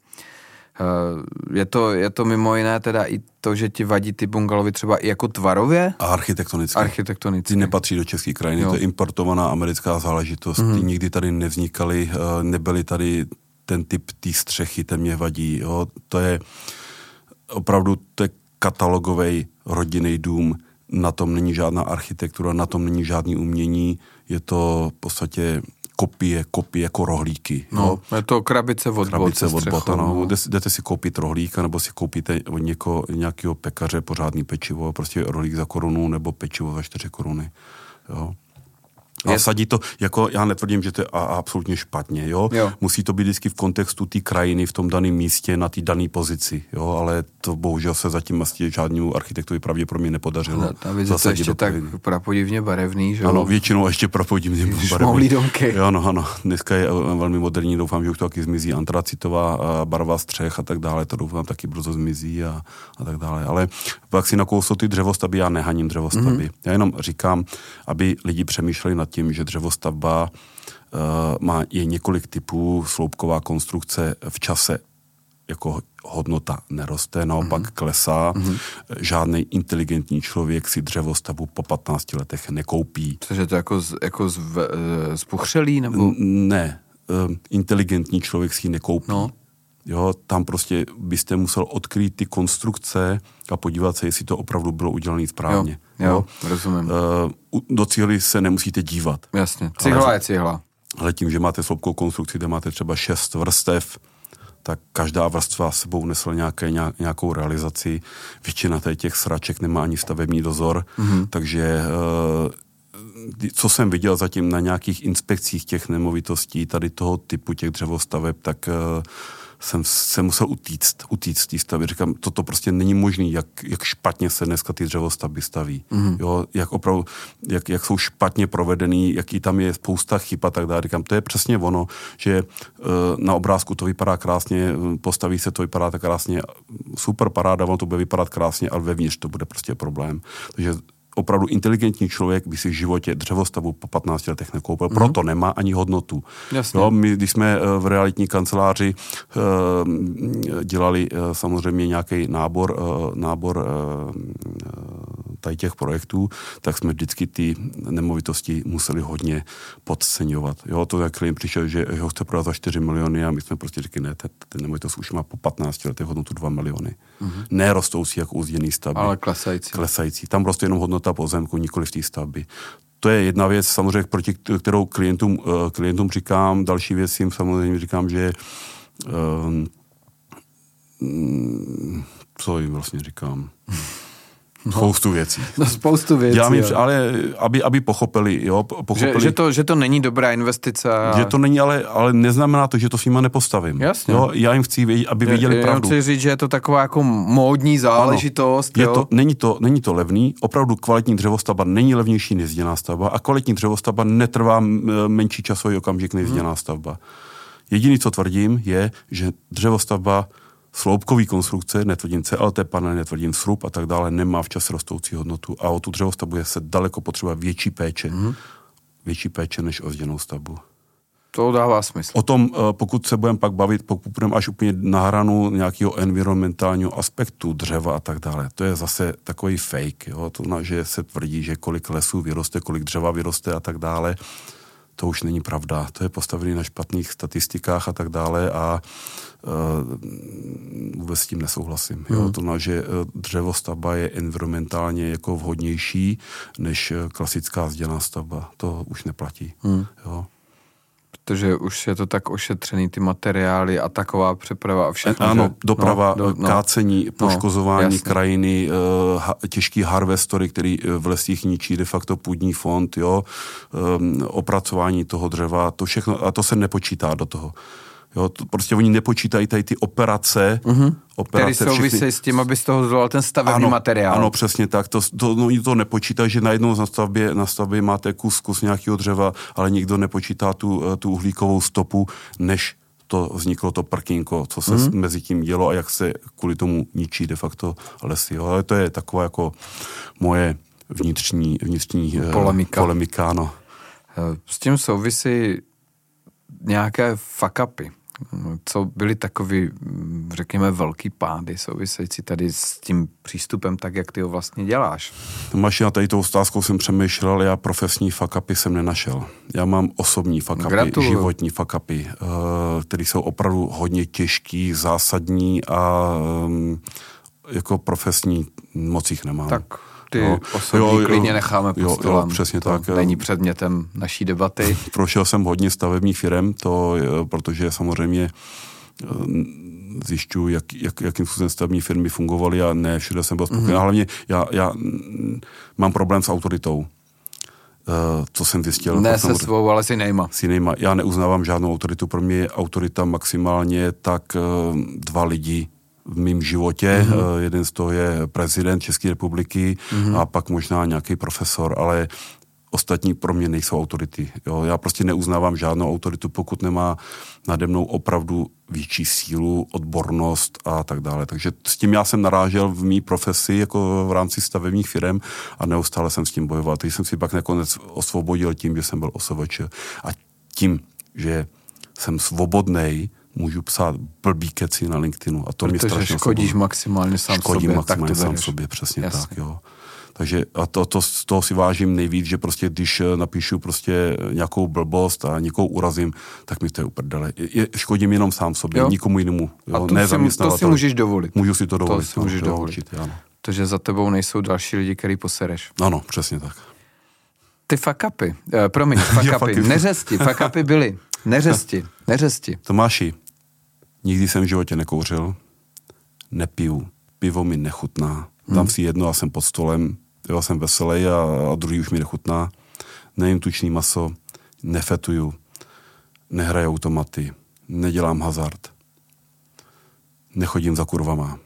Je to, je to mimo jiné teda i to, že ti vadí ty bungalovy třeba i jako tvarově? A architektonicky. Architektonicky. Ty nepatří do české krajiny, jo. To je importovaná americká záležitost. Mm. Ty nikdy tady nevznikaly, nebyly tady ten typ té střechy, ten mě vadí. Jo. To je opravdu to je katalogový rodinný dům, na tom není žádná architektura, na tom není žádný umění, je to v podstatě kopie, kopie jako rohlíky. No, je to krabice od krabice od bota, no. Jdete si koupit rohlíka, nebo si koupíte od něko, nějakého pekaře pořádný pečivo, prostě rohlík za korunu, nebo pečivo za čtyři koruny. Jo. A je... sadí to, jako já netvrdím, že to je a, absolutně špatně, jo? jo. Musí to být vždycky v kontextu té krajiny, v tom daném místě, na té dané pozici, jo, ale to bohužel se zatím asi žádnému architektovi pravděpodobně nepodařilo. No, tam je to ještě tak prapodivně barevný, že jo? Ano, většinou ještě prapodivně barevný. domky. Jo, ano, ano, dneska je velmi moderní, doufám, že už to taky zmizí, antracitová barva střech a tak dále, to doufám taky brzo zmizí a, a tak dále, ale pak si nakousl ty dřevostavby, já nehaním dřevostavby, mm-hmm. já jenom říkám, aby lidi přemýšleli nad tím, že dřevostavba uh, má je několik typů, sloupková konstrukce v čase jako hodnota neroste, naopak mm-hmm. klesá. Mm-hmm. Žádný inteligentní člověk si dřevostavbu po patnácti letech nekoupí. Cože to jako, z, jako z, z puchřelí, nebo? Ne, uh, inteligentní člověk si ji nekoupí. No. Jo, tam prostě byste musel odkrýt ty konstrukce a podívat se, jestli to opravdu bylo udělané správně. Jo, jo, jo. Rozumím. Uh, do cihly se nemusíte dívat. Jasně, cihla ale, je cihla. Ale tím, že máte sloupkovou konstrukci, kde máte třeba šest vrstev, tak každá vrstva sebou nesla nějaké, nějakou realizaci. Většina těch sraček nemá ani stavební dozor, mm-hmm. takže uh, co jsem viděl zatím na nějakých inspekcích těch nemovitostí, tady toho typu těch dřevostaveb, tak uh, jsem se musel utíct, utíct té stavby. Říkám, toto prostě není možný, jak, jak špatně se dneska ty dřevostavby staví. Mm-hmm. Jo, jak opravdu, jak, jak jsou špatně provedený, jaký tam je spousta chyb a tak dále. Říkám, to je přesně ono, že uh, na obrázku to vypadá krásně, postaví se to, vypadá tak krásně, super paráda, ono to bude vypadat krásně, ale vevnitř to bude prostě problém. Takže opravdu inteligentní člověk by si v životě dřevostavbu po patnácti letech nekoupil, mm-hmm. proto nemá ani hodnotu. No, my, když jsme v realitní kanceláři dělali samozřejmě nějaký nábor, nábor tady těch projektů, tak jsme vždycky ty nemovitosti museli hodně podceňovat. Jo, to jak klient přišel, že ho chce prodat za čtyři miliony a my jsme prostě řekli, ne, ten nemovitost už má po patnácti letech hodnotu dva miliony. Mm-hmm. Ne rostoucí jako uzděný stavby. Ale klesající. Klesající. Tam prostě jenom hodnota pozemku, nikoli v té stavby. To je jedna věc, samozřejmě, proti kterou klientům, klientům říkám. Další věc jim samozřejmě říkám, že um, Co jim vlastně říkám? Spoustu věcí. No spoustu věcí, Já mým, ale aby, aby pochopili, jo, pochopili. Že, že, to, že to není dobrá investice. A... Že to není, ale, ale neznamená to, že to s nima nepostavím. Jasně. Jo, já jim chci vědět, aby věděli já, pravdu. Já chci říct, že je to taková jako módní záležitost. Ano, je jo? to, není, to, není to levný, opravdu kvalitní dřevostavba není levnější než zděná stavba a kvalitní dřevostavba netrvá menší časový okamžik než zděná hmm. stavba. Jediný, co tvrdím, je, že dřevostavba sloupkový konstrukce, netvrdím C L T panel, netvrdím srub a tak dále, nemá v čase rostoucí hodnotu a o tu dřevostavbu je se daleko potřeba větší péče. Mm. Větší péče než o zděnou stavbu. To dává smysl. O tom, pokud se budeme pak bavit, pokud budeme až úplně na hranu nějakého environmentálního aspektu dřeva a tak dále, to je zase takový fake, jo? To, že se tvrdí, že kolik lesů vyroste, kolik dřeva vyroste a tak dále. To už není pravda. To je postavené na špatných statistikách a tak dále a uh, vůbec s tím nesouhlasím. Mm. Jo? To znamená, že dřevostavba je environmentálně jako vhodnější než klasická zděná stavba. To už neplatí. Mm. Jo? Protože už je to tak ošetřený, ty materiály a taková přeprava a všechno. Ano, že? doprava, no, do, kácení, no, poškozování no, krajiny, uh, těžký harvestory, který v lesích ničí de facto půdní fond, jo, um, opracování toho dřeva, to všechno, a to se nepočítá do toho. Jo, to prostě oni nepočítají tady ty operace, mm-hmm. operace který souvisí všechny... s tím, aby z toho zvolal ten stavební ano, materiál. Ano, přesně tak. To, to, no, to nepočítá, že najednou na stavbě, na stavbě máte kus, kus nějakého dřeva, ale nikdo nepočítá tu, tu uhlíkovou stopu, než to vzniklo to prkínko, co se mm-hmm. mezi tím dělo a jak se kvůli tomu ničí de facto lesy. Jo. Ale to je taková jako moje vnitřní, vnitřní polemika. polemika no. S tím souvisí nějaké fuck-upy. Co byly takový, řekněme, velký pády související tady s tím přístupem, tak jak ty ho vlastně děláš? Maši, na tady tou otázkou jsem přemýšlel, ale já profesní fuck-upy jsem nenašel. Já mám osobní fuck-upy, životní fuck-upy, které jsou opravdu hodně těžký, zásadní a jako profesní moc jich nemám. Tak ty jo, osobní jo, jo, klidně necháme pod jo, stolem. Jo, přesně to tak. Není předmětem naší debaty. Prošel jsem hodně stavebních firem, to, protože samozřejmě zjišťuji, jak, jak, jakým způsobem stavební firmy fungovaly a ne všude jsem byl spokojený. Mm-hmm. Hlavně já, já mám problém s autoritou. Uh, co jsem zjistil. Ne se svou, ale s jinýma. S jinýma. Já neuznávám žádnou autoritu. Pro mě je autorita maximálně tak uh, dva lidi v mém životě. Mm-hmm. Jeden z toho je prezident České republiky mm-hmm. a pak možná nějaký profesor, ale ostatní pro mě nejsou autority. Jo, já prostě neuznávám žádnou autoritu, pokud nemá nade mnou opravdu větší sílu, odbornost a tak dále. Takže s tím já jsem narážel v mý profesi jako v rámci stavebních firem a neustále jsem s tím bojoval. Takže jsem si pak nakonec osvobodil tím, že jsem byl O S V Č. A tím, že jsem svobodnej, můžu psát blbý keci na LinkedInu. A to mě strašně škodíš osobno. maximálně sám Škodím sobě. maximálně tak to sám sobě, přesně Jasně. tak, jo. Takže a to, to, z toho si vážím nejvíc, že prostě když napíšu prostě nějakou blbost a někoho urazím, tak mi to je uprdele. Je, škodím jenom sám sobě, jo. Nikomu jinému. Jo, a to, si, to si můžeš dovolit. Můžu si to dovolit. To si můžeš no, dovolit. Určitě, ano. Protože za tebou nejsou další lidi, který posereš. Ano, přesně tak. Ty fuck-upy, uh, promiň, fuck-upy, neřesti, fuck-upy byly, neřesti, neřesti. Tomáši, nikdy jsem v životě nekouřil, nepiju, pivo mi nechutná, dám hmm. si jedno a jsem pod stolem, já jsem veselý a, a druhý už mi nechutná, nejím tučný maso, nefetuju, nehraju automaty, nedělám hazard, nechodím za kurvama.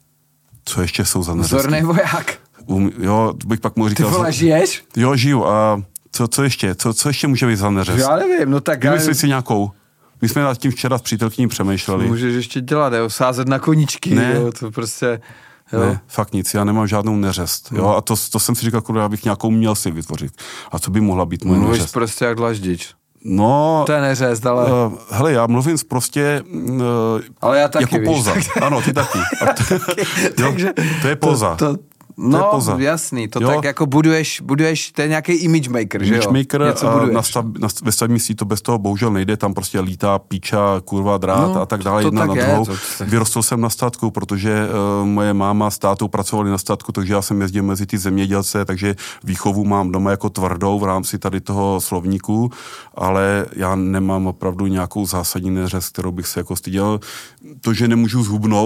Co ještě jsou za neřesti? Vzorný voják. Um, jo, bych pak mohl říkat... Ty vole, žiješ? Jo, žiju a co, co ještě? Co, co ještě může být za neřest? Já nevím, no tak... Vymyslí si nějakou. My jsme nad tím včera s přítelkyní přemýšleli. Můžeš ještě dělat, jo, sázet na koníčky, ne. Jo, to prostě... Jo. Ne, fakt nic, já nemám žádnou neřest. Jo, a to, to jsem si říkal, že bych nějakou měl si vytvořit. A co by mohla být moje Mluvíš neřest? prostě jak dlaždič. No... To je neřest, ale... Uh, hele, já mluvím prostě uh, ale já taky, jako víš, póza. Tak... Ano, ty taky. A to, Takže, jo, to je póza. To, to, no, jasný, to jo. Tak jako buduješ, buduješ, to je nějaký image maker, že jo? Image maker na stav, na, ve stavebnictví to bez toho bohužel nejde, tam prostě lítá píča, kurva, drát no, a tak dále, jedna tak na je, druhou. to, to... Vyrostl jsem na statku, protože uh, moje máma s tátou pracovali na statku, takže já jsem jezdil mezi ty zemědělce, takže výchovu mám doma jako tvrdou v rámci tady toho slovníku, ale já nemám opravdu nějakou zásadní neřest, kterou bych se jako styděl. To, že nemůžu zhubnout,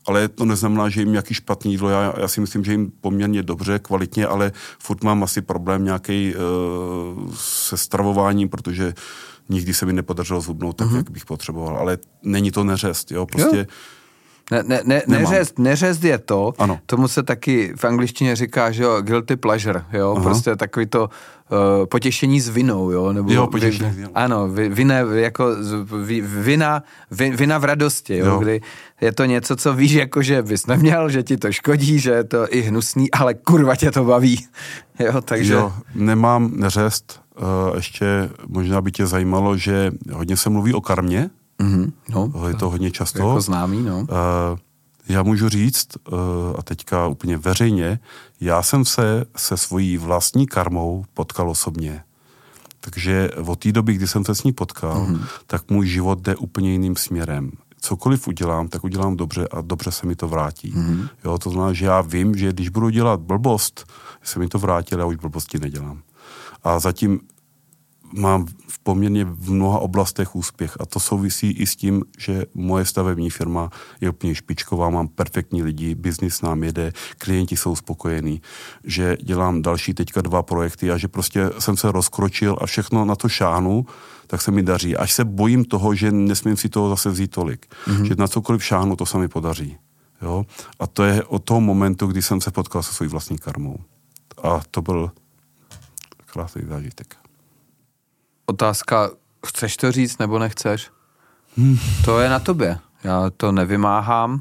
ale to neznamená, že jim nějaký špatný jídlo. Já, já si myslím, že jim poměrně dobře, kvalitně, ale furt mám asi problém nějaký uh, se stravováním, protože nikdy se mi nepodařilo zhubnout tak, mm-hmm. jak bych potřeboval. Ale není to neřest, jo, prostě... Jo. Ne, ne, ne, neřest, neřest je to, ano. Tomu se taky v angličtině říká, že jo, guilty pleasure, jo, Aha. prostě takový to uh, potěšení s vinou, jo, nebo jo, potěšení, vy, ano, vy, vina, jako vy, vina, vy, vina v radosti, jo, jo, kdy je to něco, co víš, jako že bys neměl, že ti to škodí, že je to i hnusný, ale kurva tě to baví, jo, takže... Jo, nemám neřest, uh, ještě možná by tě zajímalo, že hodně se mluví o karmě. Mm-hmm, no, je to hodně často. Jako známý, no. Uh, já můžu říct, uh, a teďka úplně veřejně, já jsem se se svojí vlastní karmou potkal osobně. Takže od té doby, kdy jsem se s ní potkal, mm-hmm. tak můj život jde úplně jiným směrem. Cokoliv udělám, tak udělám dobře a dobře se mi to vrátí. Mm-hmm. Jo, to znamená, že já vím, že když budu dělat blbost, se mi to vrátí, ale já už blbosti nedělám. A zatím mám v poměrně v mnoha oblastech úspěch a to souvisí i s tím, že moje stavební firma je úplně špičková, mám perfektní lidi, biznis nám jede, klienti jsou spokojení, že dělám další teďka dva projekty a že prostě jsem se rozkročil a všechno na to šáhnu, tak se mi daří. Až se bojím toho, že nesmím si toho zase vzít tolik. Mm-hmm. Že na cokoliv šáhnu, to se mi podaří. Jo? A to je od toho momentu, kdy jsem se potkal se svou vlastní karmou. A to byl krásný zážitek. Otázka, chceš to říct nebo nechceš? Hmm. To je na tobě. Já to nevymáhám.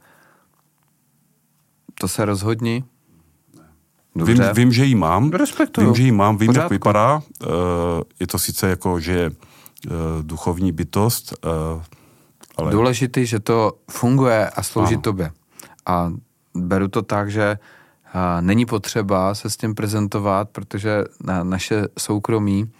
To se rozhodni. Vím, vím, že ji mám. Respektuju. Vím, že ji mám, vím, Pořádku. Jak vypadá. Je to sice jako, že duchovní bytost, ale... Důležitý, že to funguje a slouží ano. tobě. A beru to tak, že není potřeba se s tím prezentovat, protože na naše soukromí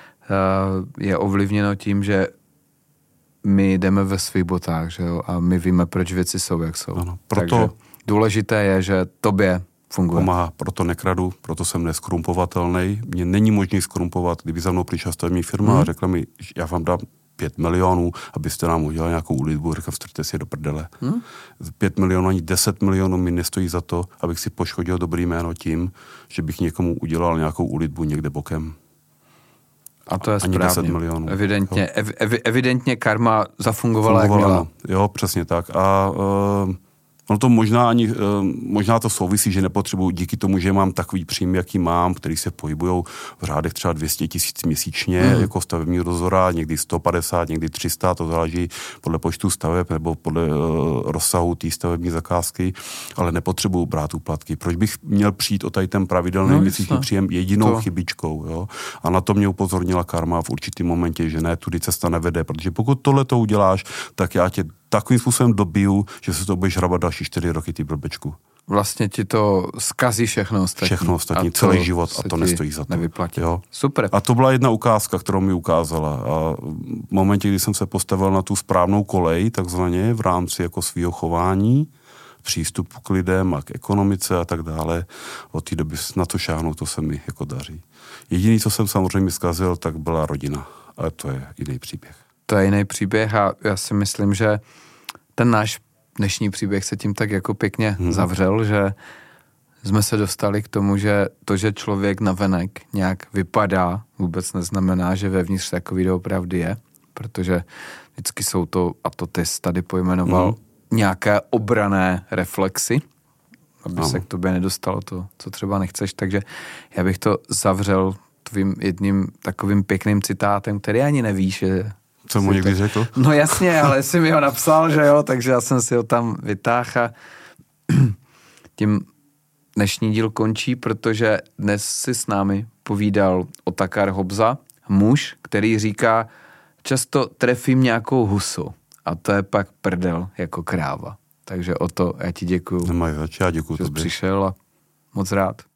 je ovlivněno tím, že my jdeme ve svých botách, že jo, a my víme, proč věci jsou, jak jsou. Ano, proto takže důležité je, že tobě funguje. Pomáhá, proto nekradu, proto jsem neskrumpovatelný. Mně není možný skrumpovat, kdyby za mnou přišla stavební firma hmm. a řekla mi, já vám dám pět milionů, abyste nám udělali nějakou úlitbu, říkám, vstrťte si do prdele. Hmm? Pět milionů, ani deset milionů mi nestojí za to, abych si poškodil dobrý jméno tím, že bych někomu udělal nějakou úlitbu někde bokem. A to je správně. Evidentně, ev, ev, evidentně karma zafungovala, jak měla. No. Jo, přesně tak. A uh, ono to možná ani, uh, možná to souvisí, že nepotřebuji díky tomu, že mám takový příjem, jaký mám, který se pohybují v řádech třeba dvě stě tisíc měsíčně, mm. jako stavební dozora, někdy sto padesát, někdy tři sta, to záleží podle počtu staveb nebo podle uh, rozsahu té stavební zakázky, ale nepotřebuji brát úplatky. Proč bych měl přijít o tady ten pravidelný no, měsíční příjem jedinou to. chybičkou, jo? A na to mě upozornila karma v určitém momentě, že ne, tudy cesta nevede, protože pokud tohle to uděláš, tak já tě takovým způsobem dobiju, že se to budeš hrabat další čtyři roky, ty blbečku. Vlastně ti to zkazí všechno ostatní. Všechno ostatní, celý život a to nestojí za to. Nevyplatí. Jo? Super. A to byla jedna ukázka, kterou mi ukázala. A v momentě, kdy jsem se postavil na tu správnou kolej, takzvaně v rámci jako svýho chování, přístupu k lidem a k ekonomice a tak dále, od té doby na to šáhnout, to se mi jako daří. Jediný, co jsem samozřejmě zkazil, tak byla rodina. Ale to je jiný příběh. To je jiný příběh a já si myslím, že ten náš dnešní příběh se tím tak jako pěkně hmm. zavřel, že jsme se dostali k tomu, že to, že člověk navenek nějak vypadá, vůbec neznamená, že vevnitř takový doopravdy je, protože vždycky jsou to, a to ty jsi tady pojmenoval, hmm. nějaké obrané reflexy, aby no. se k tobě nedostalo to, co třeba nechceš, takže já bych to zavřel tvým jedním takovým pěkným citátem, který ani nevíš, že... Co mu někdy řekl? No jasně, ale jsi mi ho napsal, že jo, takže já jsem si ho tam vytáhl a tím dnešní díl končí, protože dnes si s námi povídal Otakar Hobza, muž, který říká, často trefím nějakou husu a to je pak prdel jako kráva. Takže o to já ti děkuju. Nemají zač, já děkuju že tobě. Jsi přišel a moc rád.